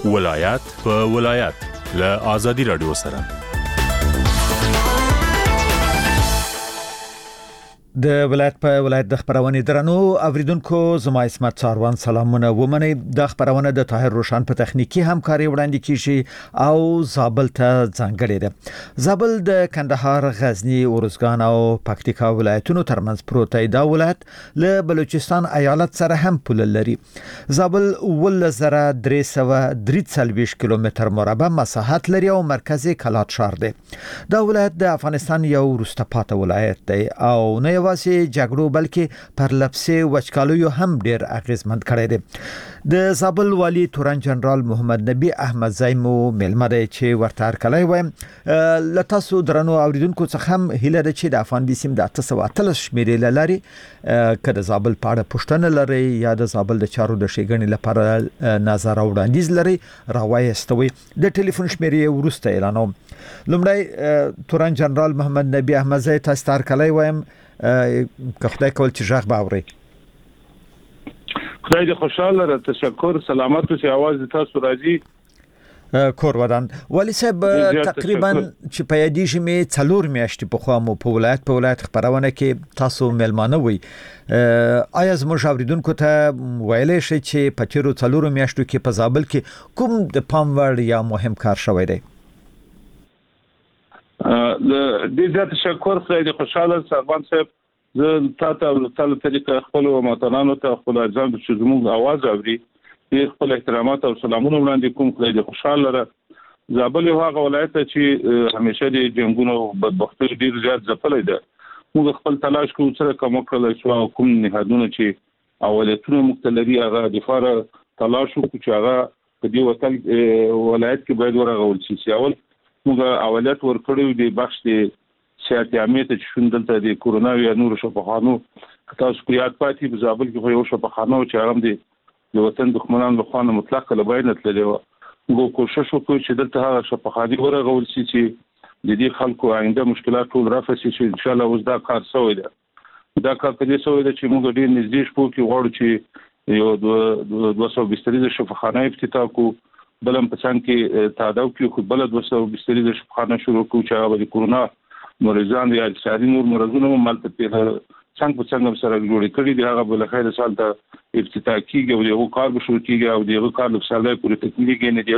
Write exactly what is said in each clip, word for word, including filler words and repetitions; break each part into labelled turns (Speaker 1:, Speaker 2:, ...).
Speaker 1: ولایت په ولایت له آزادي رادیو سره.
Speaker 2: د ولایت په ولایت د خبرونه درنو اوریدونکو زما اسمت څاروان سلامونه ومني. د خبرونه د طاهر روشن په تخنیکی همکاري وړاندې کیږي او زابل ته ځانګړي ده. زابل د کندهار، غزنی، اورزګان او پکتیکا ولایتونو ترمنځ پروت دی. دا ولایت له بلوچستان ایالت سره هم پوله لري. زابل ولزره درې سوه درې څلوېښت کیلومتر مربع مساحت لري او مرکزی کلات شهر دی. دا ولایت د افغانستان یو وروسته پاتې ولایت دی او نه یوازې جګړو بلکې پر لپسې وچکالیو هم ډیر اغیزمند کړی دی. د زابل والی تورن جنرال محمد نبی احمد زایمو ملمده چې ورته هرکلی وایم. لتاسو درنو اوریدونکو څخه هم هیله ده چې د افغان بیسیم د اته سوه اتلس شمیرې لري که د زابل په اړه پوښتنه لري یا د زابل د چارو د ښېګڼې لپاره نظر او وړاندیز لري راوایستوي. د ټلیفون شمیرې وروسته اعلانوم. لومړی تورن جنرال محمد نبی احمد زای تاسو ته هرکلی وایم که خدای کول چې ژغ باوري.
Speaker 3: خدای دې خوشاله را تشکر سلامت اوسئ. आवाज تاسو راځي
Speaker 2: کور ودان. ولی صاحب تقریبا چې په یادې شمه څلور میاشتې په خوا مو په ولایت په ولایت خبرونه کې تاسو ملمانه وي. آیا زموږ اوریدونکو ته ویلې شي چې په تیرو څلورو میاشتو کې په زابل کې کوم د پام وړ یا مهم کار شوی دی؟
Speaker 3: د دې تشکر خدای دې خوشاله سربان صاحب. زه تاسو ته تل طریقه خپل وطنانو ته خپل ځان د شزمو आवाज اوري دې خپل احترامات او سلامونه وړاندې کوم. خدای دې خوشاله را. زابل یو هغه ولایت چې همیشه د جنگونو بدبختۍ ډیر زیات ځپلې ده. موږ خپل تلاش کوو سره کوم کړل شو کوم نهادونه چې اولتونه مختلفي هغه د فار تلاش کوو چې هغه په دې وطن ولایت کې باید ورغول شي. اول موږ اولت ورکړو د بخش د سیاحت عامه ته شوندلته د کورونا یا نور شفاخانو تاسو کو یاد پاتې په زابل کې یو شفاخانو چې هغه د وطن دښمنانو له خوا مطلق له باید نتللی و. موږ کوشش وکړو چې دلته هغه شفاخاني ورغول شي چې د دې خلکو آینده مشکلات ټول رافسي چې ان شاء الله اوس دا کار سوی دی. دا کار په دې سوی دی چې موږ ډیر نږدې شپو کې غواړو چې یو دوه سوه بسترې شفاخانه افتتاح کو. بلم پسان کې تعداد کې خو بل دوه سوه بسترې شفاخانه شروع کو چې هغه د کورونا مریضان یا ساري نور مرزونه مالته په څنګه په څنګه سره جوړ کړی دی. هغه بل خیر سال ته افتتاح کیږي او یو کار به شروع کیږي او دغه کار له سالای پورې تکمیلېږي. نه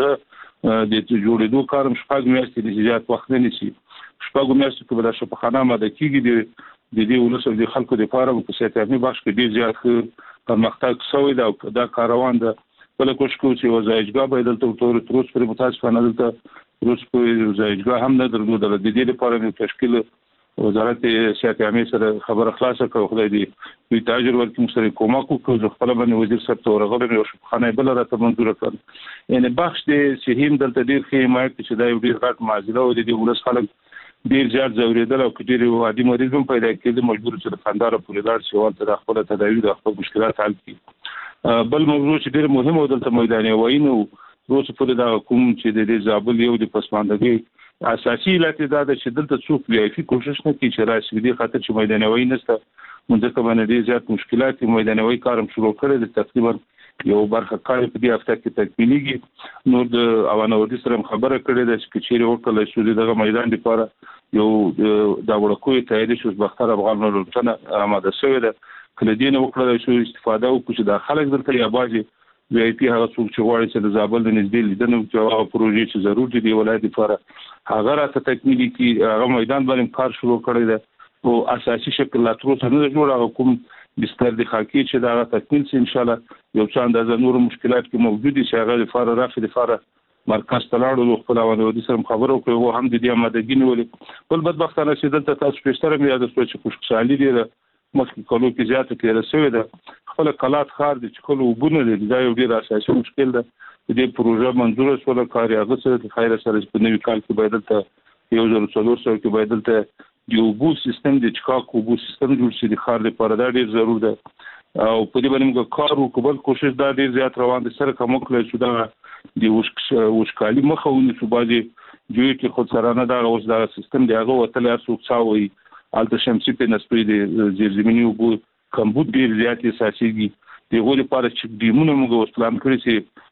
Speaker 3: دی د جوړېدو کارم شپږ میاشتې د زیات وخت نه نشي. شپږ میاشتې کې به شفاخانه ماده کیږي د دې ولسو د خلکو د لپاره په سیاستي بخش کې ډیر زیات پرمختګ شوی دی او دا کاروان ده. بل کوشش کوي چې وزایجګا به دلته تور تروس پر متاسفانه دلته روس په وزایجګا هم نه درلود. د دې لپاره د تشکیل وزارت سیاحت عامه سره خبر خلاصه کړو. خدای دې وی تاجر ورکوم سره کومک وکړو. خپل باندې وزیر صاحب ته ورغله یو شپخانه بل راته منظور کړ. یعنی بخش د سهیم دلته ډیر ښه حمایت چې دا یو ډیر غټ معضله و. د دې ولس خلک ډیر زیات زوریدل او کډیر وادي مریض هم پیدا کېد. مجبور چې خاندار پورې لاړ شي او ته خپل تداوی د خپل مشکلات حل کړي. بل موضوع چې ډیر مهم و دلته میداني وینو روز په دا کوم چې د زابل یو د پسماندګي اساسي علت دا ده چې دلته څوک ویایفي کوشش نه کوي چې راشي. دې خاطر چې میداني وای نشته مونږ ته باندې ډیر زیات مشکلات میداني وای کارم شروع کړی د تقریبا یو برخه کار په دې هفته کې تکمیلېږي. نور د اوانوردي سره خبره کړې ده چې چیرې وکړل شو دغه میدان لپاره یو دا وړکوي تایید شو بختر افغان لټنه آماده شوې ده. کله دې نه وکړل شو استفاده وکړو چې د خلک دلته یا باجی وی آی پی هغه څوک چې غواړي چې د زابل د نږدې لیدنه او هغه پروژې چې ضروري دي ولایت لپاره هغه راته تکمیلي کی هغه میدان باندې کار شروع کړی دی او اساسي شکل لا تر اوسه نه جوړ. هغه کوم بستر د خاکی چې دا تکمیل شي ان شاء الله یو څه اندازه نور مشکلات کې موجود دي چې هغه لپاره رافع لپاره مرکز تلاړو خپل باندې سره خبرو کوي او هم د دې آمادګي نیولې. بل بدبختانه چې دلته تاسو پېشتره مې یاد سوچ چې خوشحالي دي مخکې کولو کې زیاته تیر شوې ده. خپل کلات خار د چکلو وبونه دي دا یو ډیر اساسي مشکل ده. دې پروژه منظور شول کار هغه سره د خیر سره په نوي کال کې باید ته یو ځل څلور سو کې باید ته یو بو سیستم د چکاکو بو سیستم جوړ شي د خار لپاره دا ډیر ضرور ده او په دې باندې موږ کار وکړو. کوشش دا ډیر زیات روان دي سره کوم کله شو دا د وشکالي مخاوني شو باندې جوړ کې خود سره نه دا اوس دا سیستم دی هغه وتل ارسو څاوي الته شمسي په نسبت د زیرزمینی وګ کمبود ډیر زیات اساسي دي. دغه لپاره چې دیمونه موږ وسلام کړی چې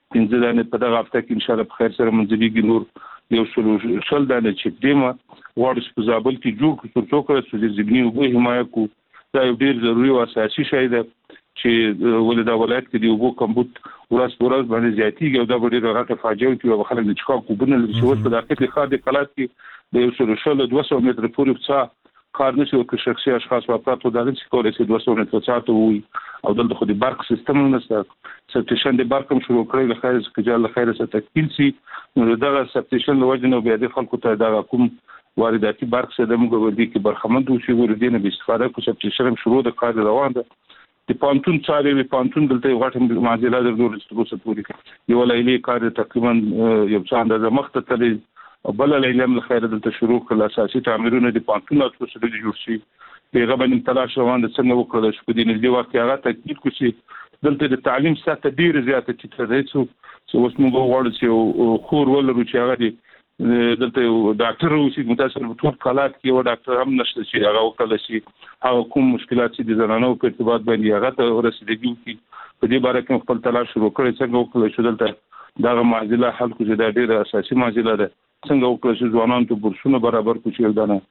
Speaker 3: پنځه دانه په دغه هفته کې ان شاء الله په خیر سره منځليږي نور یو شل شل دانه چې دیمه غواړي په زابل کې جوړ کړو څو کړو چې زمینی او حمایت کو دا یو ډیر ضروري او اساسي شی دی چې ولدا ولایت کې دی وو کمبوت ورځ ورځ باندې زیاتیږي او دا ډیر راټه فاجعه کوي او خلک د چخا کوبنه لږ شو په داخلي خاطر کلات کې د یو شل شل دوه سوه متر پورې څا کار نشي او که شخصي اشخاص او افراد ته دغه څه کولای شي دوه سوه متر ساعت وي او دلته خو د برق سیستم نشته سبټیشن د برق هم شروع کړی له خیر څخه جال له خیر څخه تکمیل شي نو دغه سبټیشن له وجه نو بیا د خلکو ته دا کوم وارداتي برق څخه د موږ ودی کې برخمن شي ورته نه به استفاده کو سبټیشن هم شروع د کار روان ده د پانتون چاري وی پانتون دلته غټه معادله د ډول څه پوری یو لایلې کار تقریبا یو څه اندازه مخته تللی بل لایلې هم خیر دلته شروع کړل اساسي تعمیرونه د پانتون او څه د جوړ شي پیغه باندې تلاش روان د څنګه وکړل شو د نږدې وخت هغه تکلیف کوشي دلته د تعلیم سطح ډیر زیاته چې تر څو څو اوس موږ غواړو چې خور ولرو چې هغه دلته ډاکټر اوسې متأسف په ټول حالات کې یو ډاکټر هم نشته چې هغه وکړي شي هغه کوم مشکلات چې د زنانو په ارتباط باندې هغه ته ورسېږي چې په دې باره کې خپل تلاش شروع کړي څنګه وکړي چې دلته دا معادله حل کوي دا ډیره اساسي معادله ده څنګه وکړي چې ځوانانو ته بورسونه برابر کوي دانه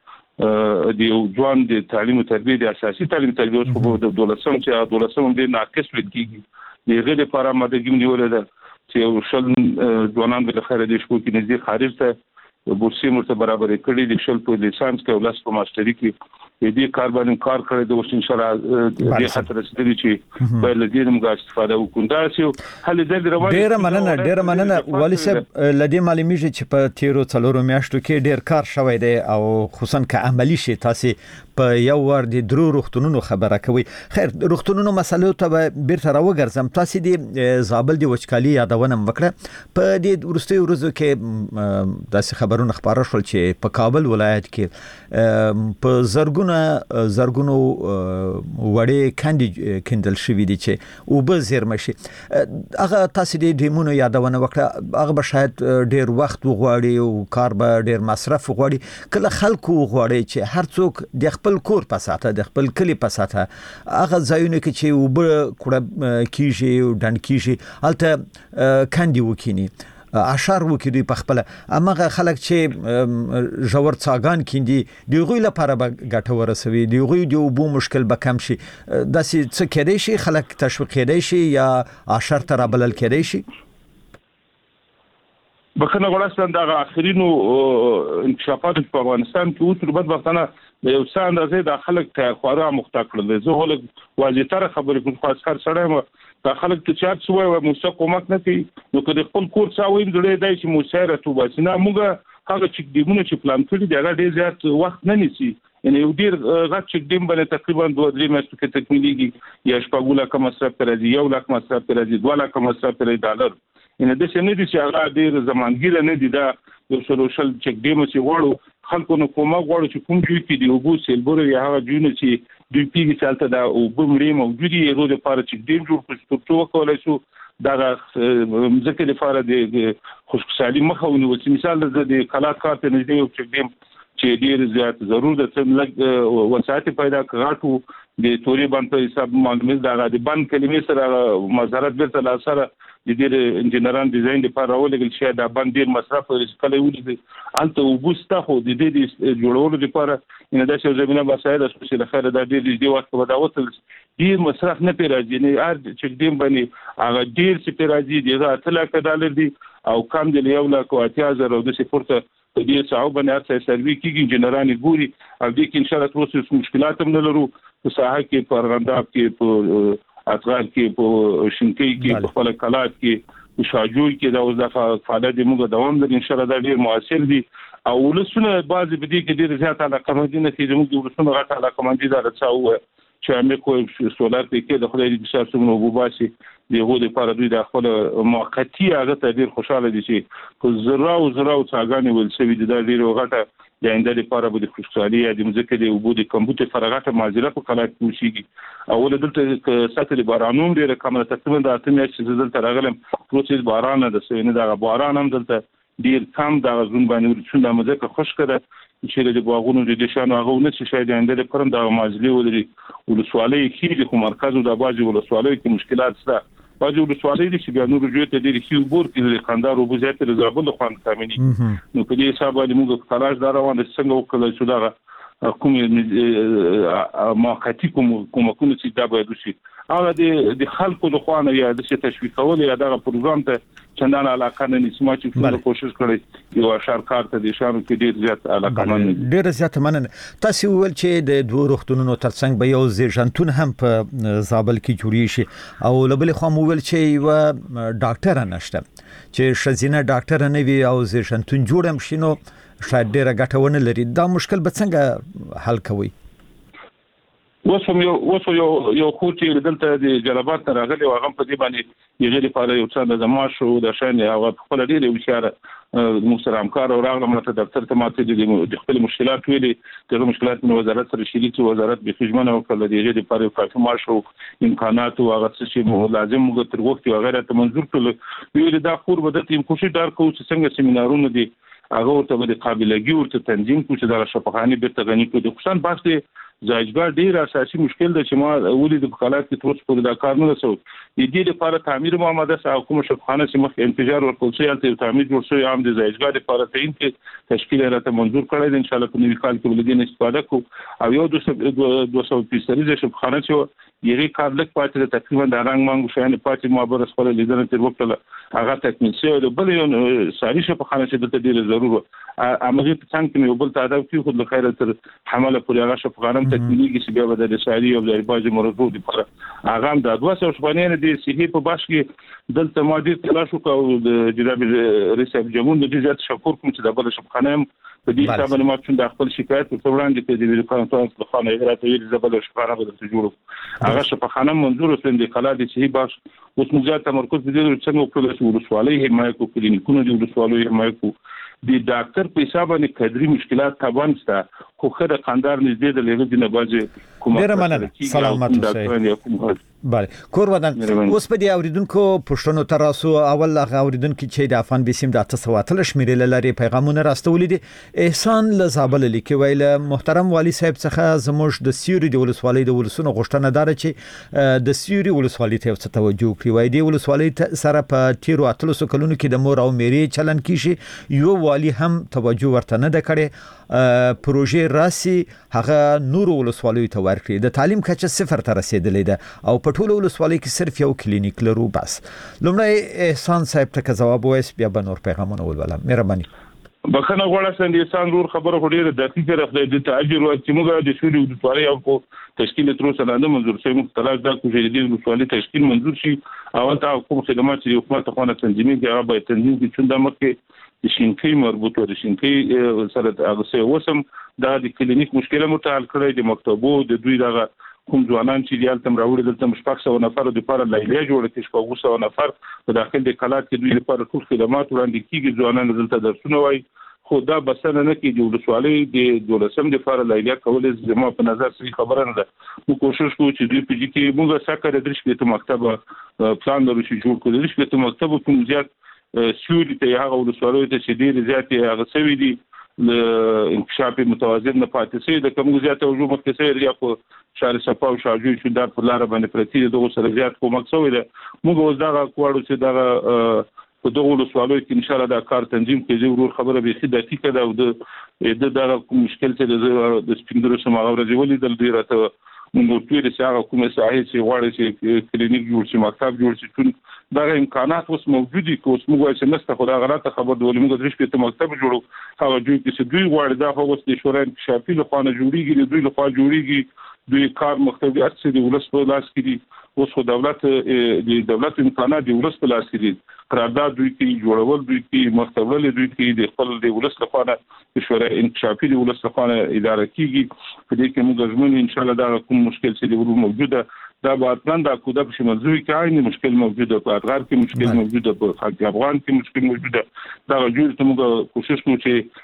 Speaker 3: د یو ځوان د تعلیم او تربیه د اساسي تعلیم تربیه په د دولسم چې دولسم د ناقص وکړي دغه لپاره ماده کې نیولې ده چې یو شل ځوانان د خیر د شپو کې نږدې خارج ته بورسي مرته برابر کړي د شل په لیسانس کې او لاس په ماستری کې دې کار باندې کار کړی د وسین سره د خاطر ستدي چې په لدې موږ استفاده وکړو دا چې هل د روان
Speaker 2: ډیر مننه ډیر مننه والي صاحب لدې معلومیږي چې په تیرو څلورو میاشتو کې ډیر کار شوی دی او خصوصا که عملی شي تاسو په یو ور د درو روختونونو خبره کوي خیر روختونونو مسلو ته بیرته راوګرځم تاسو د زابل د وچکالي یادونه وکړه په دې ورستي ورځو کې داسې خبرونه خبره شول چې په کابل ولایت کې په زرګونو زرګونو وړې کاندي کندل شوې دي چې او به زیرمشي هغه تاسو د ډیمونو یادونه وکړه هغه به شاید ډیر وخت وغواړي او کار به ډیر مصرف وغواړي کله خلکو وغواړي چې هر څوک د خپل کور په ساته د خپل کلی په ساته هغه ځایونه کې چې وب کړه کیږي او ډند کیږي الته کاندي وکینی اشار وکړي په خپل امغه خلک چې جوړ څاګان کیندي دی غوی لپاره به ګټه ورسوي دی غوی دی وبو مشکل به کم شي داسې څه کېدای شي خلک تشویق کېدای شي یا اشار تر بلل کېدای شي
Speaker 3: بخنه غواړم دا اخرینو انکشافات په افغانستان کې اوس ربط وختانه یو څه اندازې د خلک ته خورا مخته کړل زه هله واځي تر خبرې کوم خاص کار سره دا خلک ته چارت سوې او موږ کومک نه کوي نو که خپل کور څاویم جوړې دی چې موسیره تو باسنه موږ هغه چې دیمونه چې پلان کړی دی هغه ډیر زیات وخت نه نیسي یعنی یو ډیر غټ چې دیم باندې تقریبا دوه درې میاشتې کې تکمیلېږي یا شپږ لک مصرف راځي یو لک مصرف راځي دوه لک مصرف راځي ډالر ان د څه نه دي چې هغه ډیر زمانګیره نه دي دا یو سوشل چک ډیم چې وړو خلکو نو کومه غواړي چې کوم ځای کې دی او بو سیلبور یا هغه جون چې د پیګي چالتہ دا او بمړي موجودي یو د پاره چې ډیم جوړ کړو څو کولای شو دا ځکه د فاره د خوشحالي مخاوني و چې مثال د کلات کار ته نږدې یو چک ډیم چې ډیر زیات ضرورت ده چې لګ وسایت پیدا کړو د توري باندې په حساب معلومات دا د باندې کلمې سره مزارت بیرته لا سره د دې انجنیران ډیزاین لپاره راولګل شي دا باندې ډیر مصرف کله ولې الته وبسته خو د دې جوړولو لپاره ان دا څه زمينه وسایل اساسي له خیره د دې دی وخت په دا وصل ډیر مصرف نه پیراځي نه ار چې دیم باندې هغه ډیر چې پیراځي دغه اتل کډال دي او کم دی یو لا کو اتیا زره د سپورت په دې صعوبه باندې ارڅ سروي کیږي انجنیران ګوري او دې کې ان شاء الله تاسو مشکلات هم نه لرو په ساحه کې په ارغنداب کې په اطغال کې په شینکۍ کې په خپل کلات کې په شاجوی کې دا اوس د فعالیت موږ دوام لري ان شاء الله دا ډیر موثر دي او ولسونه بعضی بدی کې ډیر زیات علاقه مندي نه کیږي موږ ولسونه غټه علاقه مندي دا رڅاو چې امې کوی سولار کې د خدای دې شاسو نو وباسي دغه لپاره دوی د خپل موقتی هغه ته ډیر خوشاله دي چې په زرا او زرا او څاګانې ول سوي د ډیر غټه د انده لپاره به د خوشحالي د مزکه د وبو د کمپیوټر فرغټه مازیره په کلاک کوشيږي او دلته ساتل بارانوم ډیر کمه تقریبا د اتمه چې دلته راغلم پروسس باران د سوینه د باران هم دلته ډیر کم د غزون باندې ورڅنده مزکه خوش کړه چې د باغونو د دشانو هغه نه چې شاید انده لپاره د مازلي ولري ولسوالۍ کې د مرکز او د بازي ولسوالۍ کې مشکلات شته باجو ولسوالۍ دي چې بیا نور جوړ ته ډېر ښه وبور کې خاندار او بوزات له زابل خو کامني نو په دې حساب باندې موږ تلاش دا روان څنګه وکړل چې دا کوم موقتی کوم کوم کوم چې دا به وشي هغه د د خلکو د خوانه یا د تشویق کول یا د پروګرام ته چندان علاقه نه نسمه چې ټول کوشش کړي یو شارکار ته د شارو کې ډیر زیات علاقه من
Speaker 2: ډیر زیات مننه تاسو ول چې د دوه روغتونونو ترڅنګ به یو زیږنتون هم په زابل کې جوړی شي او لبل خو مو ول چې یو ډاکټر نشته چې شزینه ډاکټر نه وي او زیږنتون جوړم شي نو شاید ډیره ګټونه لري دا مشکل به څنګه حل کوي
Speaker 3: وسم یو وسو یو یو خو چې دلته د جلبات راغلي او هغه په دې باندې یغې لپاره یو څه د زماشو د شان هغه خپل ډیر اشاره محترم کار او راغله مته دفتر ته ماته د خپل مشکلات ویلې د مشکلات نو وزارت سره شریک وزارت به خدمت او کله دیغه لپاره کافي ماشو امکانات او هغه څه لازم موږ تر وخت او غیره ته منظور کړل ویل دا خور به د تیم کوشش دار کوو چې څنګه سیمینارونه دي هغه ورته د قابلیت ورته تنظیم کوو چې دا شفاخاني به تغنی کوي د خصوصا باسي ځایګړ ډیر اساسي مشکل د چې ما ولید په حالات کې تروس پر دا کار نه وسو د دې لپاره تعمیر محمد صاحب کوم شفاخانه چې مخ انتظار ورکول شي چې تعمیر جوړ شي عام د ځایګړ لپاره تین کې تشکیل راته منظور کړی د ان شاء الله په نوي کال کې ولدي استفاده کو او یو دوه سوه فیصد شفاخانه چې یغې کار لک پاتې تقریبا د رنګ مانګو شاین پاتې مابر سره لیدل تر وکړه هغه تکمیل شي او بل یو ساري شفاخانه چې د ډیر ضرورت امغه څنګه کې یو بل تعداد کې خود له خیره تر حمله پر هغه شفاخانه تکمیلي چې بیا د رسالي او د باج مرغو لپاره هغه د دوه سوه شپږ د صحي په باش کې دلته ماده تلاش وکاو د جناب رئیس جمهور د جزات شکر کوم چې د بل شفاخانه په دې حساب باندې ما څنګه خپل شکایت په وړاندې کې د ویډیو کانفرنس په خانه هغه ته د بل شفاخانه بدل جوړو هغه شفاخانه منظور وسند کلا د صحي باش اوس موږ تمرکز دې څنګه وکړو چې ورسوالۍ حمایت کو کلینیکونو د ورسوالۍ حمایت کو د ډاکټر په حساب باندې کډري مشکلات تابان ستا خو خره خاندار نږدې د لږه دینه باجه کومه
Speaker 2: ډیره مننه سلامات اوسئ بله کور ودان اوس په دې اوریدونکو پښتنو تراسو اول هغه اوریدونکو چې د افغان بیسیم د تاسو واتل شمیرل لري پیغامونه راستولې دي احسان لزابل لیکي ویل محترم والی صاحب څخه زموږ د سیوري د ولسوالۍ د ولسونو غوښتنه دار چې د سیوري ولسوالۍ ته څه توجه کړی وای دی ولسوالۍ سره په تیرو اتلسو کلونو کې د مور او میری چلن کیږي یو والی هم توجه ورته نه د کړي پروژه راسي هغه نور ولسوالۍ ته ورکړي د تعلیم کچه صفر ته رسیدلې ده او په ټولو ولسوالۍ کې صرف یو کلینیک لرو بس لومړی احسان صاحب ته جواب وایس بیا به نور پیغامونه ولولم مهرباني
Speaker 3: بخنه غواړم چې انسان نور خبره خوري د دقیقه راځي د تاجر او چې موږ د شوري ولسوالۍ او په تشکیل تر اوسه نه منظور شوی مختلف د کوجې د ولسوالۍ تشکیل منظور شي او تا کوم خدمات چې حکومت خو نه تنظیمي هغه به تنظیم کې څنګه مخکې د شینکي مربوطه د شینکي سره هغه څه وسم د کلینیک مشکله متعال کړی د مکتبو د دوی دغه کوم ځوانان چې دیال تم راوړي دلته مشفق سو نفر د لپاره لایله جوړه کې شپږ سو نفر په داخل د کلات کې دوی لپاره ټول خدمات وړاندې کیږي ځوانان دلته درسونه وای خو دا بسنه نه کیږي د ولسوالۍ د دولسم د لپاره لایله کول زموږ په نظر سړي خبره نه ده نو کوشش کوو چې دوی په دې کې موږ سکه درش کې مکتب پلان لرو چې جوړ کړو درش کې مکتب کوم زیات سوري ته هغه ولسوالۍ ته چې ډیر زیات هغه سوي دي انکشاف متوازن نه پاتې سي د کوم زیات او جو مکه سي یا په شهر صفا او شاجوی چې دا په لار باندې پرتی دغه سره زیات کومک شوی دی موږ اوس دا کوړو چې دا په دغه ولسوالۍ کې ان شاء الله دا کار تنظیم کوي ورور خبره به سي دقیقه ده او د دا مشکل چې د سپیندرو سماغه ورځي ولیدل دی راته موږ ټول سره کومه ساحه چې غواړي چې کلینیک جوړ شي مکتب جوړ شي ټول دا امکانات اوس موجود دي کوم موږ چې نسته خو دا غلطه خبر دی موږ درش په مکتب جوړو هغه جوړ چې دوی غواړي دا هغه د شورای شافي له خانه جوړیږي دوی له خوا جوړیږي دوی کار مختلفي اکثر د ولس په لاس کې دي اوس خو دولت د دولت امکانات د ولس په لاس کې دي قرارداد دوی کې جوړول دوی کې مختبل دوی کې د خپل د ولس لپاره د شورای انکشافي د ولس لپاره اداره کیږي په دې کې موږ زمون ان شاء الله دا کوم مشکل چې د موجوده دا بعدن دا کوده په منځوي کې عین مشکل موجوده په ادغار کې مشکل موجوده په خاک افغان کې مشکل موجوده دا جوړ ته موږ کوشش کوو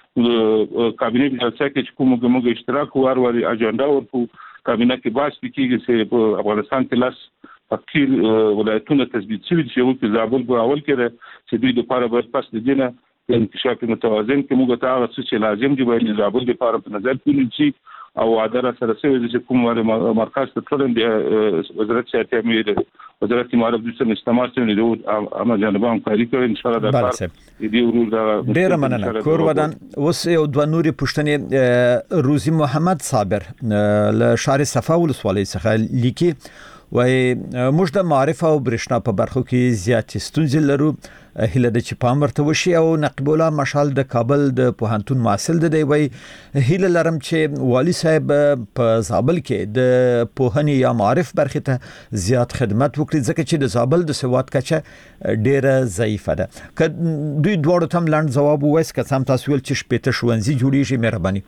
Speaker 3: چې کابینه جلسه کې کوم موږ اشتراک وروري اجنډا ورکو کابینه کې باس کیږي چې په افغانستان کې لاس فقیر ولایتونه تثبیت شوی چې یو کې زابل په اول کې چې دوی د لپاره باید پس د دینه انکشاف متوازن کې موږ ته هغه څه چې لازم دي باید زابل د لپاره په نظر کې نیسي او وعده سره سوي چې کوم مرکز ته ټولن د وزارت صحت امیر وزارت معرف د سم استعمال څخه د امه جانبان کاری کوي ان شاء الله د کار دې ورور دا
Speaker 2: ډیر مننه کور ودان اوس یو د نوري پښتنې روزي محمد صابر له شارع صفا ولسوالۍ څخه لیکي وای موږ د معرف او برښنا په برخو کې زیات ستونزې لرو هله د چپام ورته وشي او نقیب الله مشال د کابل د پوهنتون محصل دی وای هله لرم چې والی صاحب په زابل کې د پوهنې یا معرف برخه ته زیات خدمت وکړي ځکه چې د زابل د سواد کچه ډیره ضعیفه ده که دوی دوړو تم لاند جواب وایس که سم تاسو ول چې شپته شوونځي جوړیږي مهرباني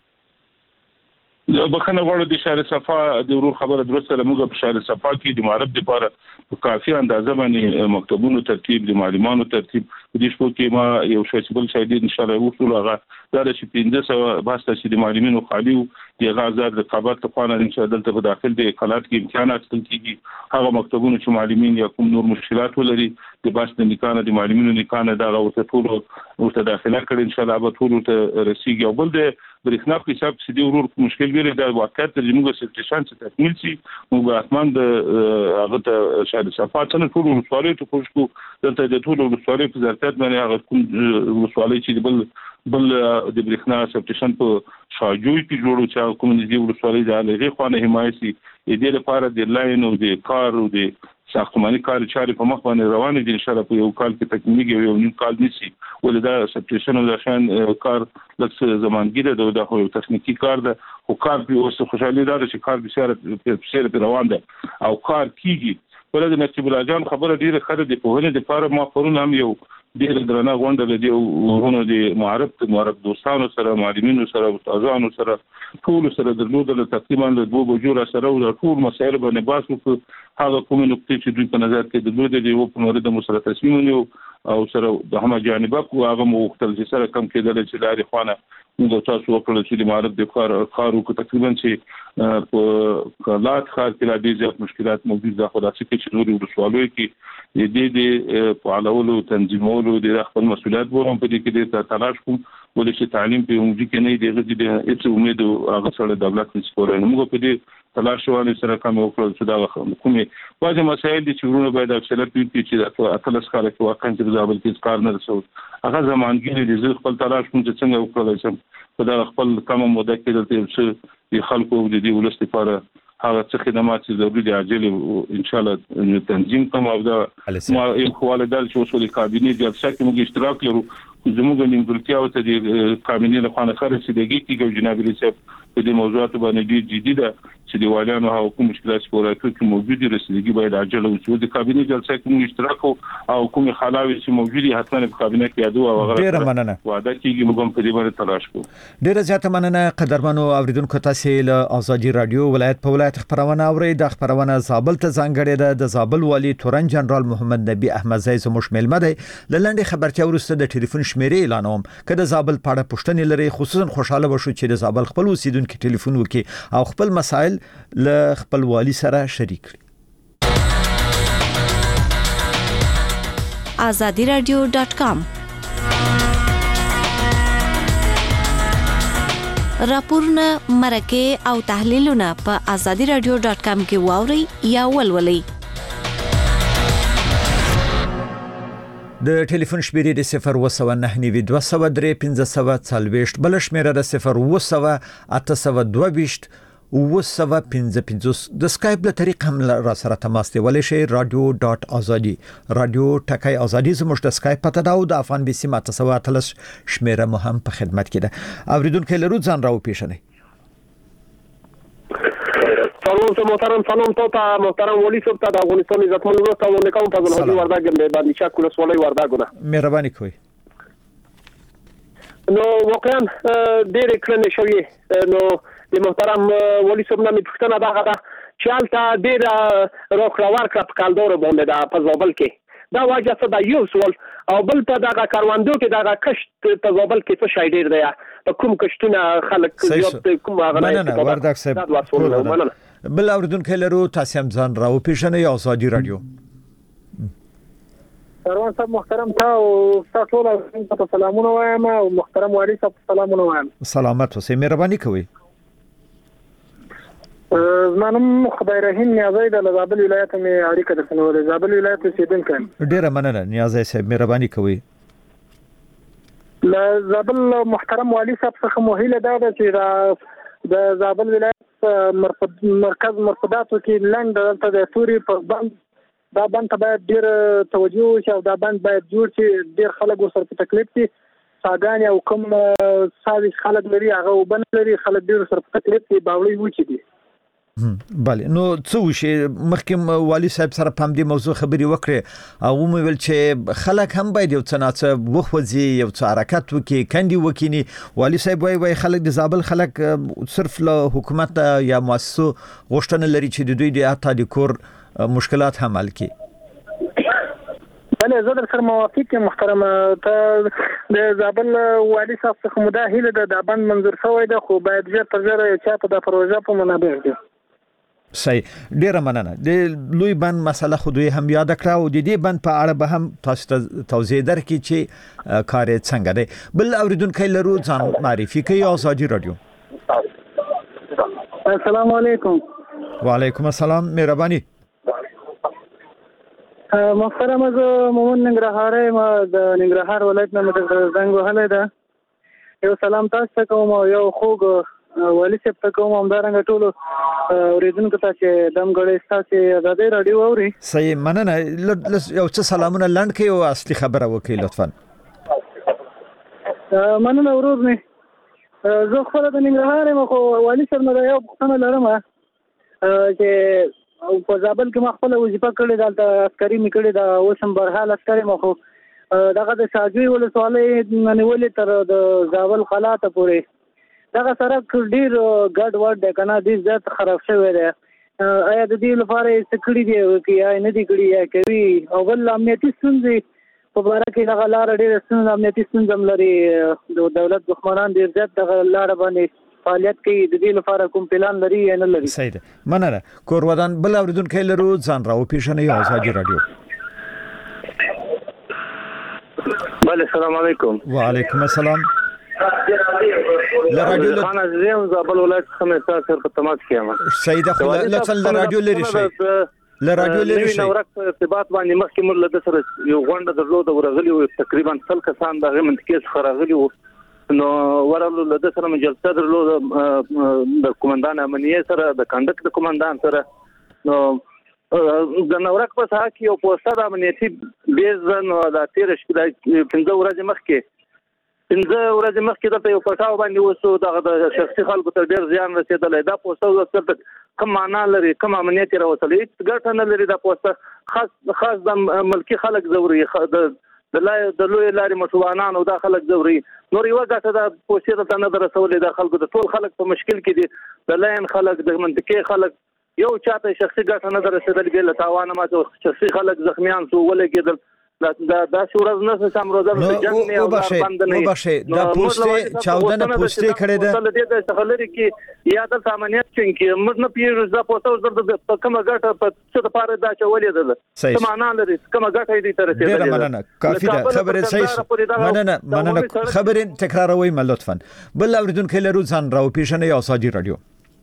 Speaker 3: بخنه غواړم د شارع صفا د ورور خبره درسته لمغه په شارع صفا کې د معرف لپاره په کافي اندازه باندې مکتبونو ترتیب د معلمانو ترتیب د شپو کې ما یو شایبل شاید ان شاء الله وصول هغه دا چې پنځه سو باسته چې د معلمینو خالي د غازات د قبات په خانه ان شاء الله دلته په داخل د اقالات کې امتحانات تل کیږي هغه مکتبونو چې معلمین یا کوم نور مشکلات ولري د باسته نکانه د معلمینو نکانه دا ورته ټول ورته داخله کړي ان شاء الله به ټول ته رسیږي او بل د برېښنا په حساب چې د ورور مشکل ویل دا واقعیت د موږ سټیشن څخه تکمیل شي موږ اتمان د هغه ته شاید صفات نه ټول وسوالې ته خوشکو دلته د ټول وسوالې په ځاتات باندې هغه کوم وسوالې چې بل بل د برېښنا سټیشن په شاجوي کې جوړو چې کوم دي وسوالې د لغې خوانه حمایتي دې لپاره د لاین او د کار او د ساختماني کار چاري په مخ باندې روان دي ان شاء الله په یو کال کې تکمیلږي یو نیم کال نشي ولدا سټیشن او ځان کار لکه زمانګیره د دغه یو تخنیکی کار ده او کار به اوس خوشحالي ده چې کار به سره په روان ده او کار کیږي ولدا نقیب الله جان خبره ډیره خره د پوهنې د لپاره ما پرون هم یو ډیر درنه غونډه د ورونو د معرف معرف دوستانو سره معلمینو سره استادانو سره ټول سره درلودل تقریبا د دوه بجو سره او ټول مسایل باندې باسو هغه کوم نقطې چې دوی په نظر کې د دوی د یو په مورد مسله تصمیم نیو او سره د هم جانبه کو هغه مختل سره کم کېدل چې لاري خوانه موږ تاسو وکړل چې د معرف د کار کارو کو تقریبا چې په کلات خار کې لا ډیر زیات مشکلات موجود ده خلاصې کې چې نور رسوالوي کې د دې د فعالولو تنظیمولو د خپل مسولیت وروم په دې کې د تلاش کوم ولې چې تعلیم په موږ کې نه دی د هیڅ امید او هغه سره دولت نسپور نه موږ په دې تلاش وانه سره کوم وکړل چې دا کومه واځه مسایل دي چې ورونه باید اکثر پیټ چې د اتلس کال کې واقعا چې زابل کې کار نه رسول هغه زمانګری دي چې خپل تلاش کوم چې څنګه وکړل چې په دا خپل کوم موده کې د خلکو د دې ولست لپاره هغه څه خدمات چې ضروري دي عاجل ان شاء الله تنظیم کوم او دا ما یو خواله دل چې وصول کابینه جلسه کې موږ اشتراک لرو زموږ نیمګړتیا او ته د کابینه له خانه خرڅ دیږي چې جناب رئیس په دې موضوعات باندې ډیر جدي ده چې د والیانو او کوم مشکلات په اړه کې موجودي رسیدګي باید عاجل او چې د کابینه جلسه کې اشتراک او کوم خلاوي چې موجودي حتما په کابینه کې یادو او غره
Speaker 2: ډیر مننه
Speaker 3: وعده کیږي موږ په دې باندې تلاش کوو
Speaker 2: ډیر زیاته مننه قدرمنو اوریدونکو تاسو له ازادي رادیو ولایت په ولایت خبرونه اوري د خبرونه زابل ته ځانګړې ده د زابل والی تورن جنرال محمد نبی احمد زئی زموږ ملمه دی لنډه خبرچا ورسته د ټلیفون شمیرې اعلانوم کله زابل پاړه پښتنې لري خصوصا خوشاله وشو چې د زابل خپل اوسیدونکو ټلیفون وکي او خپل مسائل له خپل والی سره شریک کړي
Speaker 4: azadi radio dot com راپورونه مرکه او تحلیلونه په azadi radio dot com کې واوري یا ولولئ
Speaker 2: د ټلیفون شمیرې د صفر وسو نه نیوي دوه سوه درې پنځه سوه څلوېښت بل شمیره د صفر وسو اته سوه دوه ویشت وسوه پنځه پنځوس د سکایپ له طریق هم را سره تماس نیولی شئ رادیو ډاټ ازادي رادیو ټکی ازادي زموږ د سکایپ پته ده او د افغان بي سي اته سوه اتلس شمیره مو هم په خدمت کې ده اوریدونکو لرو ځان راو پیژنئ
Speaker 5: سلام ته محترم سلام ته محترم ولی صاحب ته د افغانستان عزتمن ورته ونه کوم په حاجی وردګ باندې شکر کول سوالي وردګونه
Speaker 2: مهرباني کوئ
Speaker 5: نو واقعا ډېر کړنې شوې نو د محترم ولی صاحب نه پښتنه دا غدا چې حالت ډېر روکړور کړ په کالدور باندې دا په زابل کې دا واجه څه دا یو سوال او بل په دغه کاروندو کې دغه کشت په زابل کې څه شای ډېر دی کوم کشتونه خلک زیات کوم هغه
Speaker 2: نه نه وردګ صاحب بل اوریدونکو لرو تاسو هم ځان راو پیژنئ ازادي رادیو
Speaker 5: سروان صاحب محترم تا او تاسو ټول سلامونه وایم او محترم واری صاحب سلامونه وایم
Speaker 2: سلامت اوسئ مهرباني کوئ
Speaker 5: زمانم خدای رحیم نیازی د زابل ولایت مې اړیکه درسنولې زابل ولایت اوسیدونکی
Speaker 2: ډیره مننه نیازی صاحب مهرباني کوئ
Speaker 5: ل زابل محترم والی صاحب څخه مهیله دا ده چې د زابل ولایت مرکز مرفداتو کې لند دلته د توري په بند دا بند ته باید ډیر توجه وشي او دا بند باید جوړ شي ډیر خلک ورسره په تکلیف دي ساګان او کوم ساده خلک لري هغه وبن لري خلک ډیر سره په تکلیف دي باوړي وچی دي
Speaker 2: بله نو څه وشي مخکې والی صاحب سره په دې موضوع خبري وکړي او مو ویل چې خلک هم باید یو څه ناڅه وخوځي یو څه حرکت وکړي کندي وکینی والی صاحب وای وای خلک د زابل خلک صرف له حکومت یا مؤسسو غوښتنه لري چې د دوی د اتا د کور مشکلات هم حل کړي
Speaker 5: بله زه در سره موافق یم محترم ته د زابل والی صاحب څخه مداهله ده د بند منظور شوی ده خو باید ژر تر ژره چاته د پروژه په منابع دي
Speaker 2: صحیح ډیره مننه د لوی بند مسله خو دوی هم یاد کړه او د دې بند په اړه به هم تاسو ته توضیح درکړي چې کار څنګه دی بل اوریدونکو لرو ځان معرفي کوي آزادي رادیو
Speaker 5: السلام علیکم
Speaker 2: وعلیکم السلام مهرباني
Speaker 5: محترم از مومن ننګرهار ما د ننګرهار ولایت نه مې زنګ وهلی ده یو سلام تاسو ته کوم یو خوږ والی صاحب ته کوم همدارنګه ټولو اوریدونکو ته چې دم غړې ستاسو آزادي رادیو اوري
Speaker 2: صحیح مننه یو څه سلامونه لاند کوي او اصلي خبره وکړي لطفا
Speaker 5: مننه ورور نه زه خپل د ننګرهار ما خو والی صاحب نه یو پوښتنه لرم چې په زابل کې ما خپل وظیفه کړې دلته عسکري میکړې دا اوسم برحال عسکري ما خو دغه د شاجوی ولسوالۍ منولې تر د زابل قلعه ته پورې دغه سړک ډیر ګډ وډ دی کنه ډیر زیات خراب شوی دی آیا د دې لپاره څه کړي دی چې یا نه دی کړي یا کوي او بل امنیتي ستونزې په باره کې دغه لار ډیر ستونزې امنیتي ستونزې لري د دولت دښمنان ډیر زیات دغه لار باندې فعالیت کوي د دې لپاره کوم پلان لري یا نه لري
Speaker 2: صحیح ده مننه کور ودان بل اوریدونکو لرو ځان راو پیښنې آزادي رادیو
Speaker 3: بله السلام علیکم
Speaker 2: وعلیکم السلام
Speaker 3: لرادیو خانه زم زابل ولایت خمه تاسو په تماس کې یم
Speaker 2: سیده خو لڅل رادیو لري شي لرادیو لري شي
Speaker 3: نو راځي ارتباط باندې مخکې مر له سره یو غونډه درلوده ورغلی و تقریبا څل کسان د غمنت کې خراغلی و نو ورلو له سره مجلسه درلوده د کومندان امنیه سره د کندک د کومندان سره نو د نورک په ساحه کې یو پوسټر امنیتي بیز نو د تیر شپه پنځه ورځې مخکې پنځه ورځې مخکې د یو پټاو باندې وسو د شخصي خلکو ته ډیر زیان رسیدلی دا پوسټر څه کوم معنا لري کوم امنیت راوصلي ګټه نه لري دا پوسټر خاص خاص د ملکی خلک زوري د لای د لوی لاري مشروعانان او د خلک زوري نور یو ګټه د پوسټر ته نه درسولې د خلکو د ټول خلک په مشکل کې دي د لاین خلک د منطقې خلک یو چاته شخصي ګټه نه درسېدل بل تاوان ما شخصي خلک زخمیان سو ولګیدل دا دا شورز نه سم روزه د جنگ نه او باندې نه
Speaker 2: وبشه دا پوسټه چاودنه پوسټه کړې ده
Speaker 3: د دې د خلری کې یا د سامانیت چې موږ نه پیژو دا پوسټه د کومه ګټه په څه د پاره دا چولې ده څه معنا لري کومه ګټه دې تر څه
Speaker 2: ډیره مننه کافي ده خبره صحیح مننه مننه خبره تکراروي م لطفا بل اوریدونکو لرو ځان راو پیښنه یا آزادي رادیو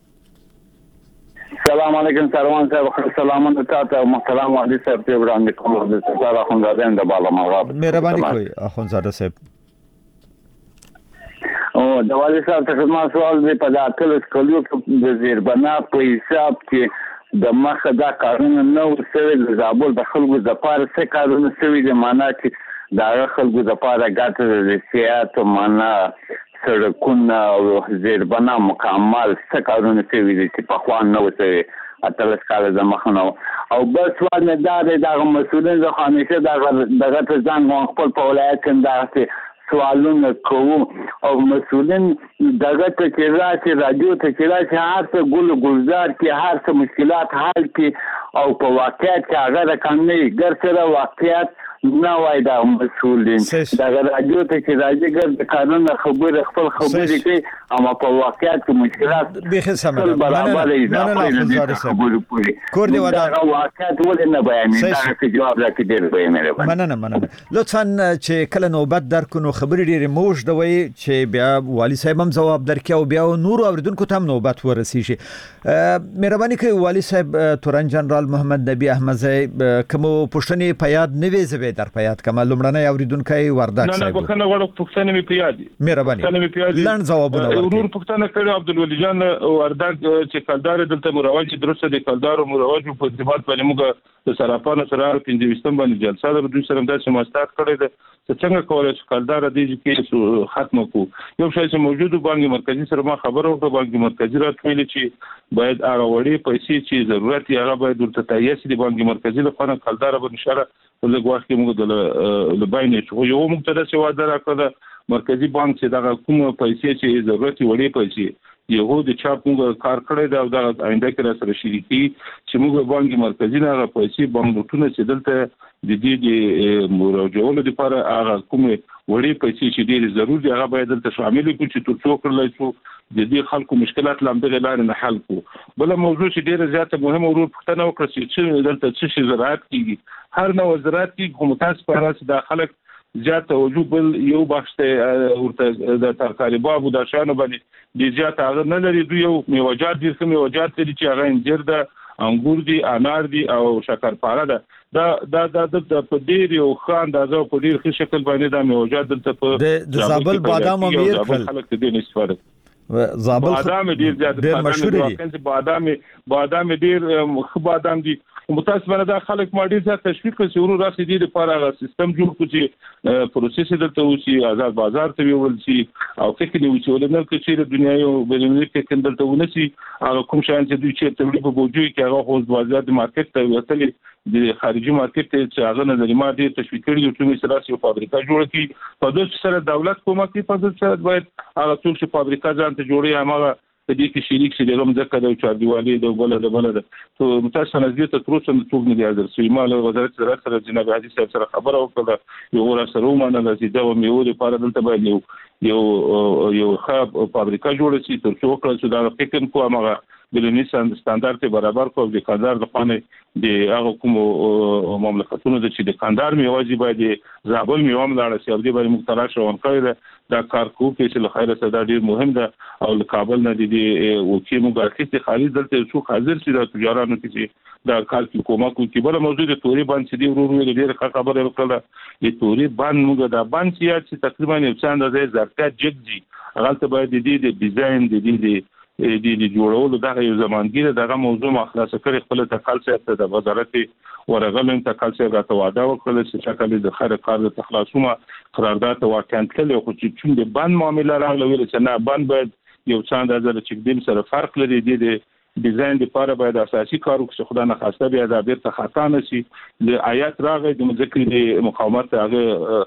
Speaker 6: السلام علیکم سروان صاحب سلامونه تاسو محترم والی صاحب ته وړاندې کوم د سره اخوندزاده د بالا مغرب
Speaker 2: مهرباني کوي اخوندزاده صاحب
Speaker 6: او د والی صاحب ته ما سوال دی په داخل سکولیو د زیربنا په حساب کې د مخه دا کارونه نو سوي د زابل د خلکو د پاره څه کارونه سوي د معنا چې دا خلکو د پاره ګټه د سیاست معنا سړکونه او زیربنا مکمل څه کارونه کوي چې په خوان نه وسوي اتلس کال د مخنو او بس ونه دا د مسؤلین زه همیشه دغه دغه ته ځان خپل په ولایت کې دا سوالونه کوو او مسؤلین دغه ته چې راځي رادیو ته چې راځي هر څه ګل ګلزار کې هر څه مشکلات حل کې او په واقعیت کې هغه رقم نه ګر سره واقعیت نه وای دا مسؤل دي دا راځي ته چې راځي ګر قانون خبره خپل خبرې کوي اما په واقعیت کې مشکلات
Speaker 2: به سمه برابر
Speaker 6: نه
Speaker 2: کور دی ودا
Speaker 6: واقعیت ولې نه بیانې دا چې جواب راکړي ډېر به مې
Speaker 2: مننه مننه لطفا چې کله نوبت درکونو خبرې ډېرې موج دوی چې بیا والی صاحب هم جواب درکې او بیا نور اوریدونکو ته هم نوبت ورسیږي مهرباني کوي والی صاحب تورن جنرال محمد نبی احمدزی کوم پښتني په یاد نه ویزوي در په یاد کوم لمړنۍ اوریدونکو وردک صاحب
Speaker 3: نه نه بخنه وړو پښتني می په یاد
Speaker 2: مهرباني لړ جوابونه ورکړي
Speaker 3: ورور پښتنه کړو عبدالولي جان وردک چې کلدار دلته مروج درسته د کلدار او مروج په ارتباط باندې موږ د صرافانو سره پنځه ویشتم باندې جلسه د دوی سره د سماستات کړی ده چې څنګه کولای شي کلدار د دې کې ختم کو یو شای چې موجوده بانک مرکزی سره ما خبرو وکړه بانک مرکزی راټوي چې باید هغه وړي پیسې چې ضرورت یې هغه باید ورته تایید شي د بانک مرکزی لپاره کلدار به نشاره له غواخ کې موږ د لباینه چې یو موږ ته څه وعده راکړه مرکزی بانک چې دغه کوم پیسې چې ضرورت وړي پیسې یو د چاپ موږ کار کړی دا د آینده کې را سره شریکي چې موږ بانک مرکزی نه هغه پیسې بانکونو چې دلته د دې د مراجعولو لپاره هغه کوم وړي پیسې چې ډېر ضروري دي هغه باید دلته شامل کړو چې تاسو کړلای شو د دې خلکو مشکلات لامدغه لار نه حل کو بل موضوع چې ډېر زیاته مهمه ورور پښتنه وکړي چې دلته څه شي زراعت کیږي هر نوع زراعت کې کوم تاسو په راس د خلک زیات توجه بل یو بخش ته ورته د ترکاری بابو د شانو باندې د زیات هغه نه لري دوی یو میوجات دي کوم میوجات دي چې هغه انجیر ده انګور دي انار دي او شکرپاره ده دا دا د په ډیر یو خان د ازو په ډیر ښه شکل باندې د میوجات دلته په
Speaker 2: د زابل بادام امیر
Speaker 3: خلک دې استفاده
Speaker 2: زابل
Speaker 3: بادام ډیر زیات
Speaker 2: ډیر مشهور دي
Speaker 3: بادام بادام ډیر خو بادام دي متاسفانه دا خلک ما ډیر ځکه تشویق کوي ورو راسي دي لپاره سیستم جوړ کړي پروسس دلته وشي آزاد بازار ته ویول شي او فکر نیو چې ولنه کې چې دنیا یو بلنوي کې کندل ته ونسي هغه کوم شان چې دوی چې تولید په بوجوي کې هغه خو بازار د مارکیټ ته وتلي د خارجي مارکیټ ته چې هغه نه لري ما دې تشویق کړي چې موږ سره یو فابریکه جوړ کړي په دوی سره دولت کومه کې په دوی سره باید هغه ټول چې فابریکه ځان ته جوړي هغه د دې کې شریک شي د مځکه د چاردیوالي د بل د بل د تو متاسفانه دې ته تر اوسه ټول نه دی حاضر شوی مال وزارت زراعت سره جناب حاجی صاحب سره خبره وکړه یو ور سره ومنه چې دا میوه لپاره دلته باید یو یو یو خاب فابریکه جوړ شي تر څو کله چې دا فکر کوم هغه بلنی ستاندارد برابر کو د کاندار د خانه د هغه کوم مملکتونو د چې د کاندار میوه باید زابل میوه ملاړه سي او د باندې مختلف شون کړی دا کار کو کې چې خیره صدا ډیر مهم ده او کابل نه دي او کې موږ اخیستي خالص دلته څو حاضر شي د تجارانو کې دا کار کې کومه کو کې بل موضوع د توري باندې دی ورو ورو ډیر خبره وکړه د توري باندې موږ دا باندې چې تقریبا یو څه اندازې ظرفیت جګ دي هغه ته باید د دې د ډیزاین د دې د د دې جوړولو دغه یو زمانګیره دغه موضوع مخلاص کړي خپل تکل څخه د وزارت ورغلم تکل څخه غته واده وکړل چې شکل د خیر کار د تخلاصومه قرارداد واقعا کله خو چې چون د بند معاملې راغله ویل چې نه بند باید یو څه اندازه چې دیم سره فرق لري د ډیزاین لپاره باید اساسي کار وکړي خدای نه خواسته بیا د بیرته خطا نشي د آیات راغی د مذکر د مقاومت هغه